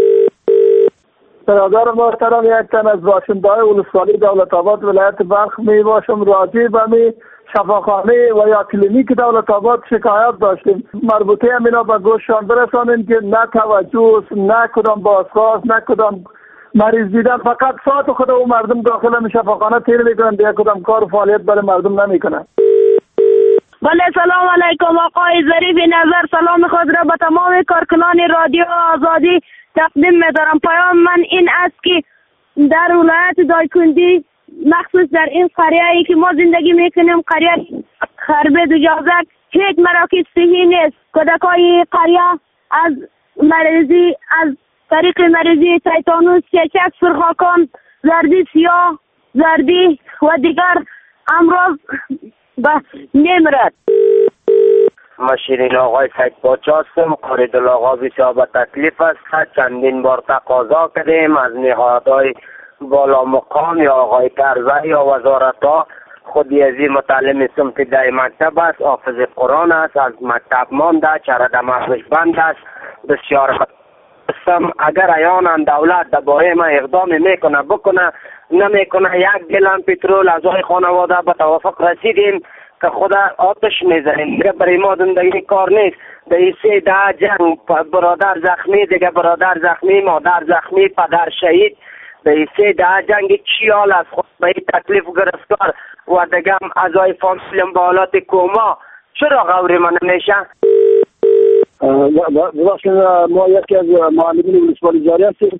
برادر محترم، یک تن از باشنده‌های ولسوالی دولت آباد ولایت بلخ می باشم. راجع به می شفاخانه و یا کلینیک دولت آباد شکایت داشتیم. مربوطه همینا به گوششان برسانیم که نه توجه، نه کدام بازخواست، نه کدام مریض دیدن، فقط ساعت خود و مردم داخل می شفاخانه تیر میکنن دیگه کدام کار و فعالیت برای مردم نمیکنن. بله سلام علیکم آقای ظریف نظر. سلام خود را به تمام کارکنان رادیو آزادی تقدیم می‌دارم. پیام من این است که در ولایت دایکندی مخصوص در این قریه‌ای که ما زندگی میکنیم قریه خربه دوجازک هیچ مراکز صحی نیست. کودکای قریه از مریضی از طریق مریضی تیتانوس، چچک، سرخاکان، زردی سیاه، زردی و دیگر امراض به نمیرد. ما شیرین آقای سید باچا هستم. قریدل آقا بسیار به تکلیف است. چندین بار تقاضا کردیم از نهادهای بالا مقام یا آقای کرزی یا وزارت ها. خودی از این متعلم صنف ابتدایی مکتب است، حافظ قرآن است، از مکتب مانده، چرد مغزش بند است. بسیار هستم. اگر ایان دولت درباره ما اقدام میکنه بکنه، نمیکنه یک گلن پترول از آقای خانواده به توافق رسیدیم که خدا آتش میزنیم. دیگه برای ما زندگی کار نیست. در این سه ده جنگ برادر زخمی، دیگه برادر زخمی، مادر زخمی، پدر شهید. در این سه ده جنگ چی حال است؟ خود به این تکلیف گرفتار و دیگه هم ازای فامیلم به حالات کوما. چرا غوری من نمیشه؟ ببخشید ما یکی از معلمین ولسوالی جاری هستیم.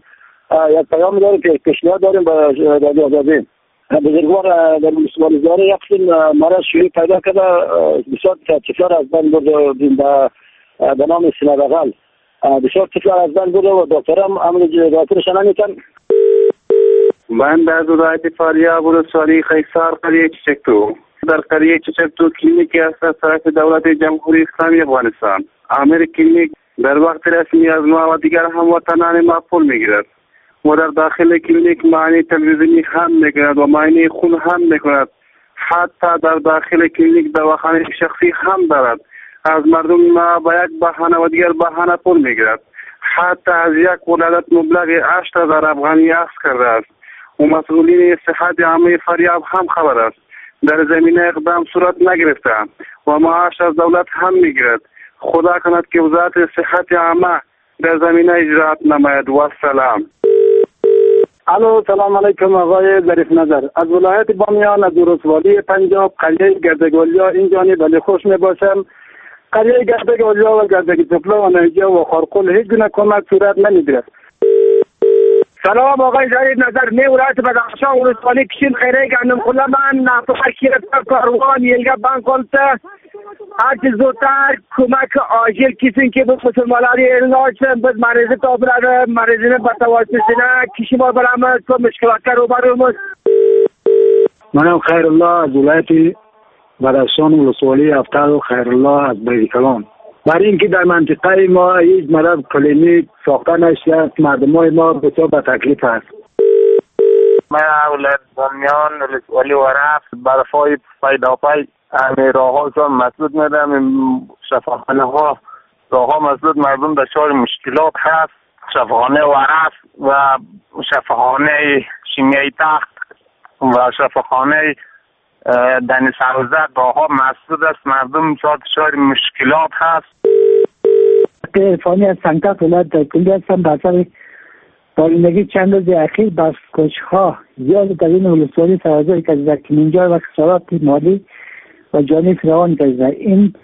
یک پیام داره که پیشنهاد داریم به رادیو آزادی. بزرگوار در ولسوالی یک قسم مرض شیوعی پیدا کرده، بسیار طفلان از بین برده به نام سینه بغل. بسیار طفلان از بین برده و دکترم عمل دکترش نمیتن. من در ولایت فاریاب ولسوالی قیصر قریه چچکتو در قریه چچکتو کلینیکی است از طرف دولت جمهوری اسلامی افغانستان. عامل کلینیک در وقت رسمی از ما و دیگر هموطنان ما پول میگیرد و در داخل کلینیک معاینه تلویزیونی هم میکند و معاینه خون هم میکند. حتی در داخل کلینیک دواخانه شخصی هم دارد. از مردم ما با یک بهانه و دیگر بهانه پول میگیرد. حتی از یک ولادت مبلغ هشت هزار افغانی اخذ کرده است و مسئولین صحت عامه فاریاب هم خبر است. در زمینه اقدام صورت نگرفته و معاش از دولت هم میگیرد. خدا کند که وزارت صحت عامه در زمینه اجرات نماید. و سلام. الو سلام علیکم آقای ظریف نظر. از ولایت بامیان از ولسوالی پنجاب قریه گردگولیا این جانب ولی خوش می باشم. قریه گردگولیا و گردگی طفلا و نهجه و خارقل هیچ گونه کمک صورت نمیگیرد. سلام آقای ظریف نظر. می ولایت بدخشان ولسوالی کشین خیره گندم خلا من نفتخر کیرت کاروان یلگا بانکولته هرچی زودتر کمک آجیل کسین که بود مسلماناری علاج شدن بود مریضی تابلاره مریضی بتواسطه کشی ما برامد تو مشکلات رو برامد. منم خیرالله از ولایت بدخشان ولسوالی هفتاد و خیرالله از بیکلان. برای اینکه در منطقه ما هیچ مرض کلینیک ساخته نشده مردمای ما بسیار به تکلیف است. من ولایت بامیان ولسوالی و رفت برفای پیداپای همه راه ها چون مسدود میدم شفاخانه ها راه ها مسدود مردم دچار مشکلات هست. شفاخانه و رفت و شفاخانه شیمیایی تخت و شفاخانه دنی سروزد راه ها مسدود است مردم دچار مشکلات هست. تلفنی از سنگتاق ولایت دایکنی هستم. به اثر بالندگی چند روز اخیر بس کوچها زیاد در این ولسوالی سرازیر که در کلینجار و خسارات مالی و جانی فراوان کرده. این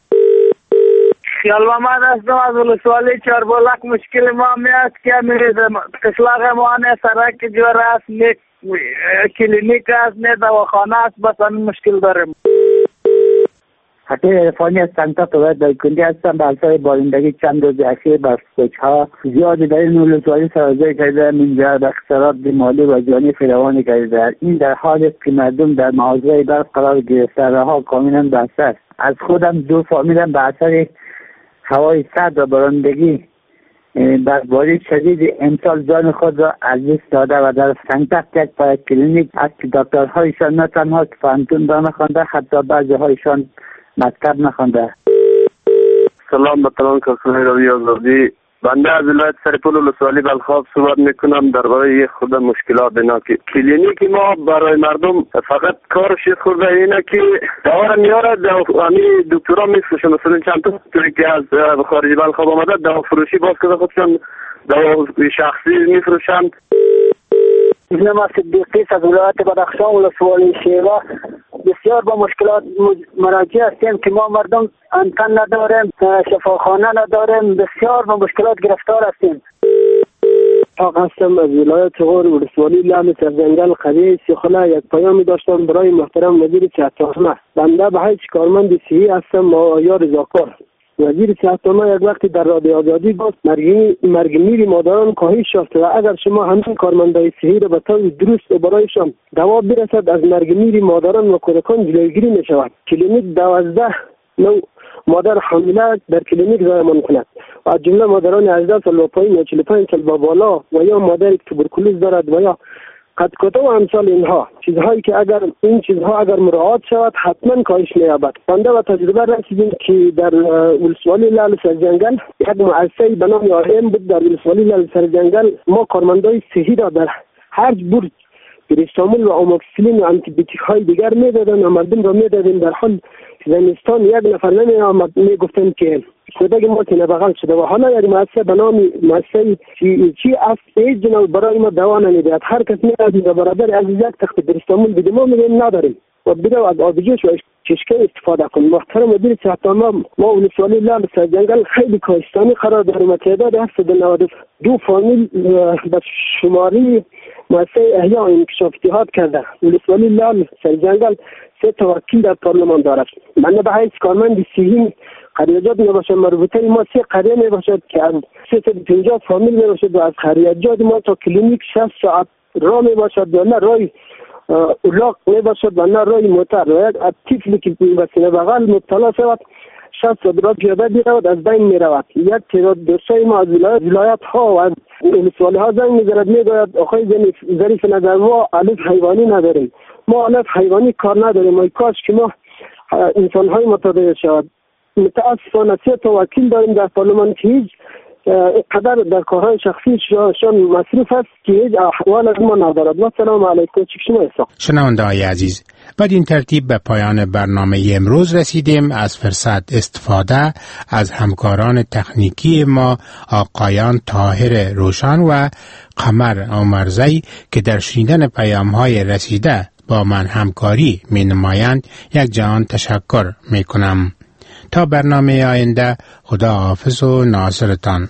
خیال محمد هستم از ولسوالی چاربولک. مشکل ما می است که قسلاق ما نه سرک جور است نه کلینیک است نه دواخانه است. بس همین مشکل داریم. حتی تلفنی از سنگتاق ولایت دایکنی هستم. به اثر بالندگی چند روز اخیر بس کوچها زیاد در این ولسوالی سرازیر کرده منجر به خسارات مالی و جانی فراوان کرده. این در حالی است که مردم در مواضع برف قرار گرفته. راه کاملا بسته است. از خودم دو فامیلم به اثر هوای سرد و بارندگی برفباری شدید امسال جان خود را از دست داده و در سنگتاق یک پای کلینیک است که دکترهایشان نه تنها که فهمتون را نخوانده حتی بعضی هایشان مکتب نخوانده. سلام به تمام کارکنان رادیو آزادی. بنده از ولایت سرپل ولسوالی بلخاب صحبت میکنم درباره خود مشکلات اینا که کلینیک ما برای مردم فقط کارش خورده اینه که دوا میاره همین دکترا میفروشن. مثلا چند تا دکتری که از خارج بلخاب آمده دوا فروشی باز کرده خودشون دوا شخصی میفروشن. اسلام صدیقی از ولایت بدخشان ولسوالی شیوا. بسیار با مشکلات مراجع هستیم که ما مردم انتن نداریم، شفاخانه نداریم، بسیار با مشکلات گرفتار هستیم. آقا هستم از ولایت غور ولسوالی لام سرجنگل قریه سیخله. یک پیامی داشتم برای محترم وزیر صحت عامه. بنده به حیث کارمند صحی هستم ما یا رضاکار. وزیر صحت عامه یک وقتی در رادیو آزادی گفت مرگ میر مادران کاهش یافت و اگر شما همین کارمندای صحی را به طور درست و برایشان دوا برسد از مرگ میر مادران و کودکان جلوگیری می شود. کلینیک دوازده نو مادر حامله در کلینیک زایمان کند و از جمله مادران هجده سال و پایین یا چهل و پنج سال و بالا و یا مادری که توبرکلوز دارد و یا قد کتا و امثال اینها چیزهایی که اگر این چیزها اگر مراعات شود حتما کاهش می‌یابد. بنده و تجربه رسیدیم که در ولسوالی لال سرجنگل یک مؤسسه به نام آریم بود. در ولسوالی لال سرجنگل ما کارمندای صحی را در هر برج پریستامول و آموکسیلین و آنتیبیوتیک های دیگر میدادن و مردم را میدادیم. در حال زمستان یک نفر نمی آمد میگفتن که کودک ما که بغل شده و حالا یک مؤسسه به نام مؤسسه چی چی است هیچ جناب برای ما دوا نمیدهد. هر کس میاد و برادر از یک تخت پریستامول بده ما میگیم نداریم. و بره از آبجوش و چشکه استفاده کنه. محترم مدیر صحت عامه، ما ولسوالی لعل سرجنگل خیلی کاهستانی قرار داریم. تعداد هفتصد و نود و دو فامیل به شماری مؤسسه احیا انکشاف اتحاد کرده. ولسوالی لعل سرجنگل سه تا وکیل در پارلمان دارد. من به حیث کارمند صحی قریجات میباشد، مربوطه ما سه قریه میباشد که از سیصد و پنجاه فامیل میباشد و از قریجات ما تا کلینیک شصت ساعت راه میباشد و نه رای اولاق میباشد و نه رای موتر و یک طفلی که به سینه بغل مبتلا شود شصت ساعت راه پیاده میرود، از بین میرود. یک تعداد دوستای ما از ولایت ها و از ولسوالی ها زنگ میزند میگوید آقای ظریف نظر ما الف حیوانی نداریم، ما الف حیوانی کار نداریم، ای کاش که ما انسان های متضرر شود. متاسفانه سه تا وکیل داریم در پارلمان که هیچ قدر در کارهای شخصی شان مصروف است که هیچ احوال از ما ندارد. و سلام علیکم. شما حساب شنونده های عزیز، بعد این ترتیب به پایان برنامه امروز رسیدیم. از فرصت استفاده از همکاران تکنیکی ما آقایان طاهر روشن و قمر عمرزی که در شنیدن پیام های رسیده با من همکاری می نمایند یک جهان تشکر می کنم. تا برنامه آینده، خدا حافظ و ناصرتان.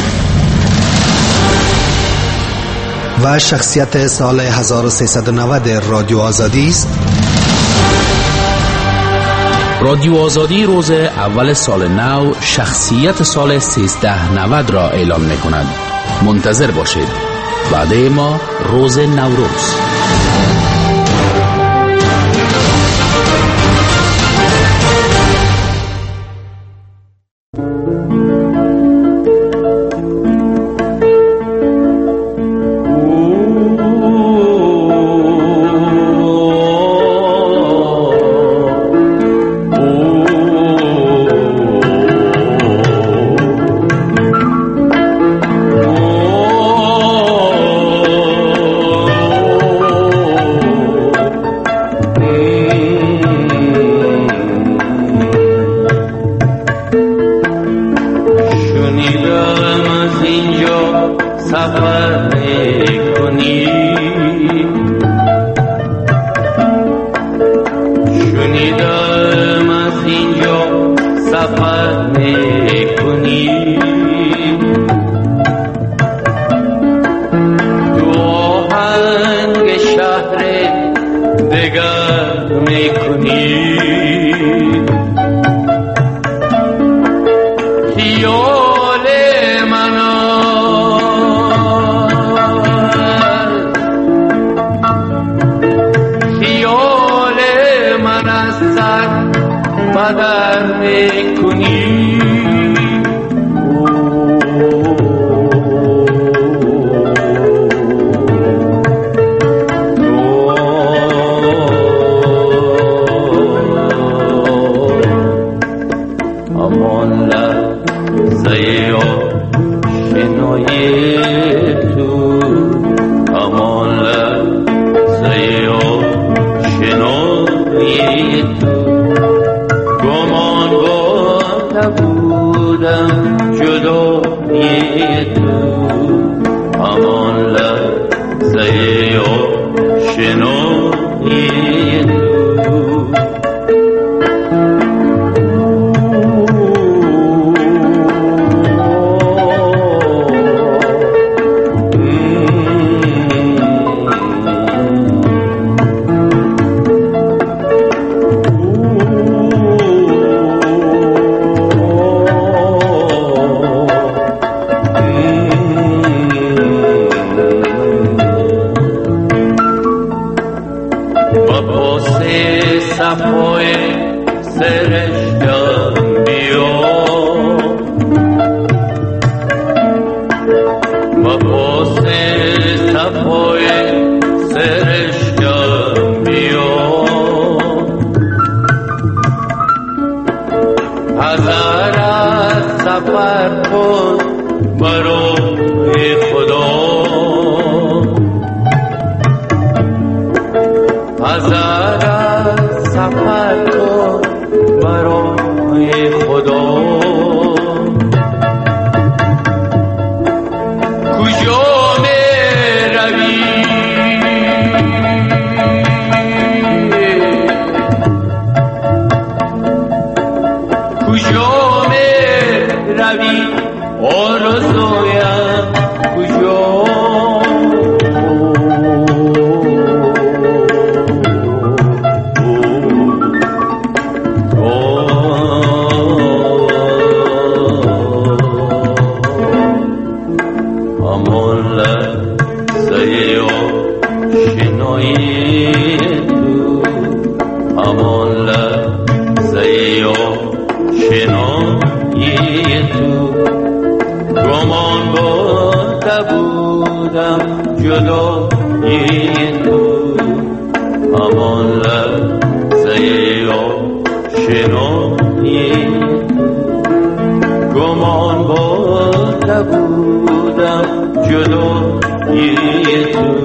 و شخصیت سال هزار و سیصد و نود رادیو آزادی است. رادیو آزادی روز اول سال نو شخصیت سال سیزده نود را اعلام می کند. منتظر باشید. وعده ما روز نوروز. لحظه آشنایی تو گمان برده بودم جدایی تو همان لحظه آشنایی گمان برده بودم جدایی تو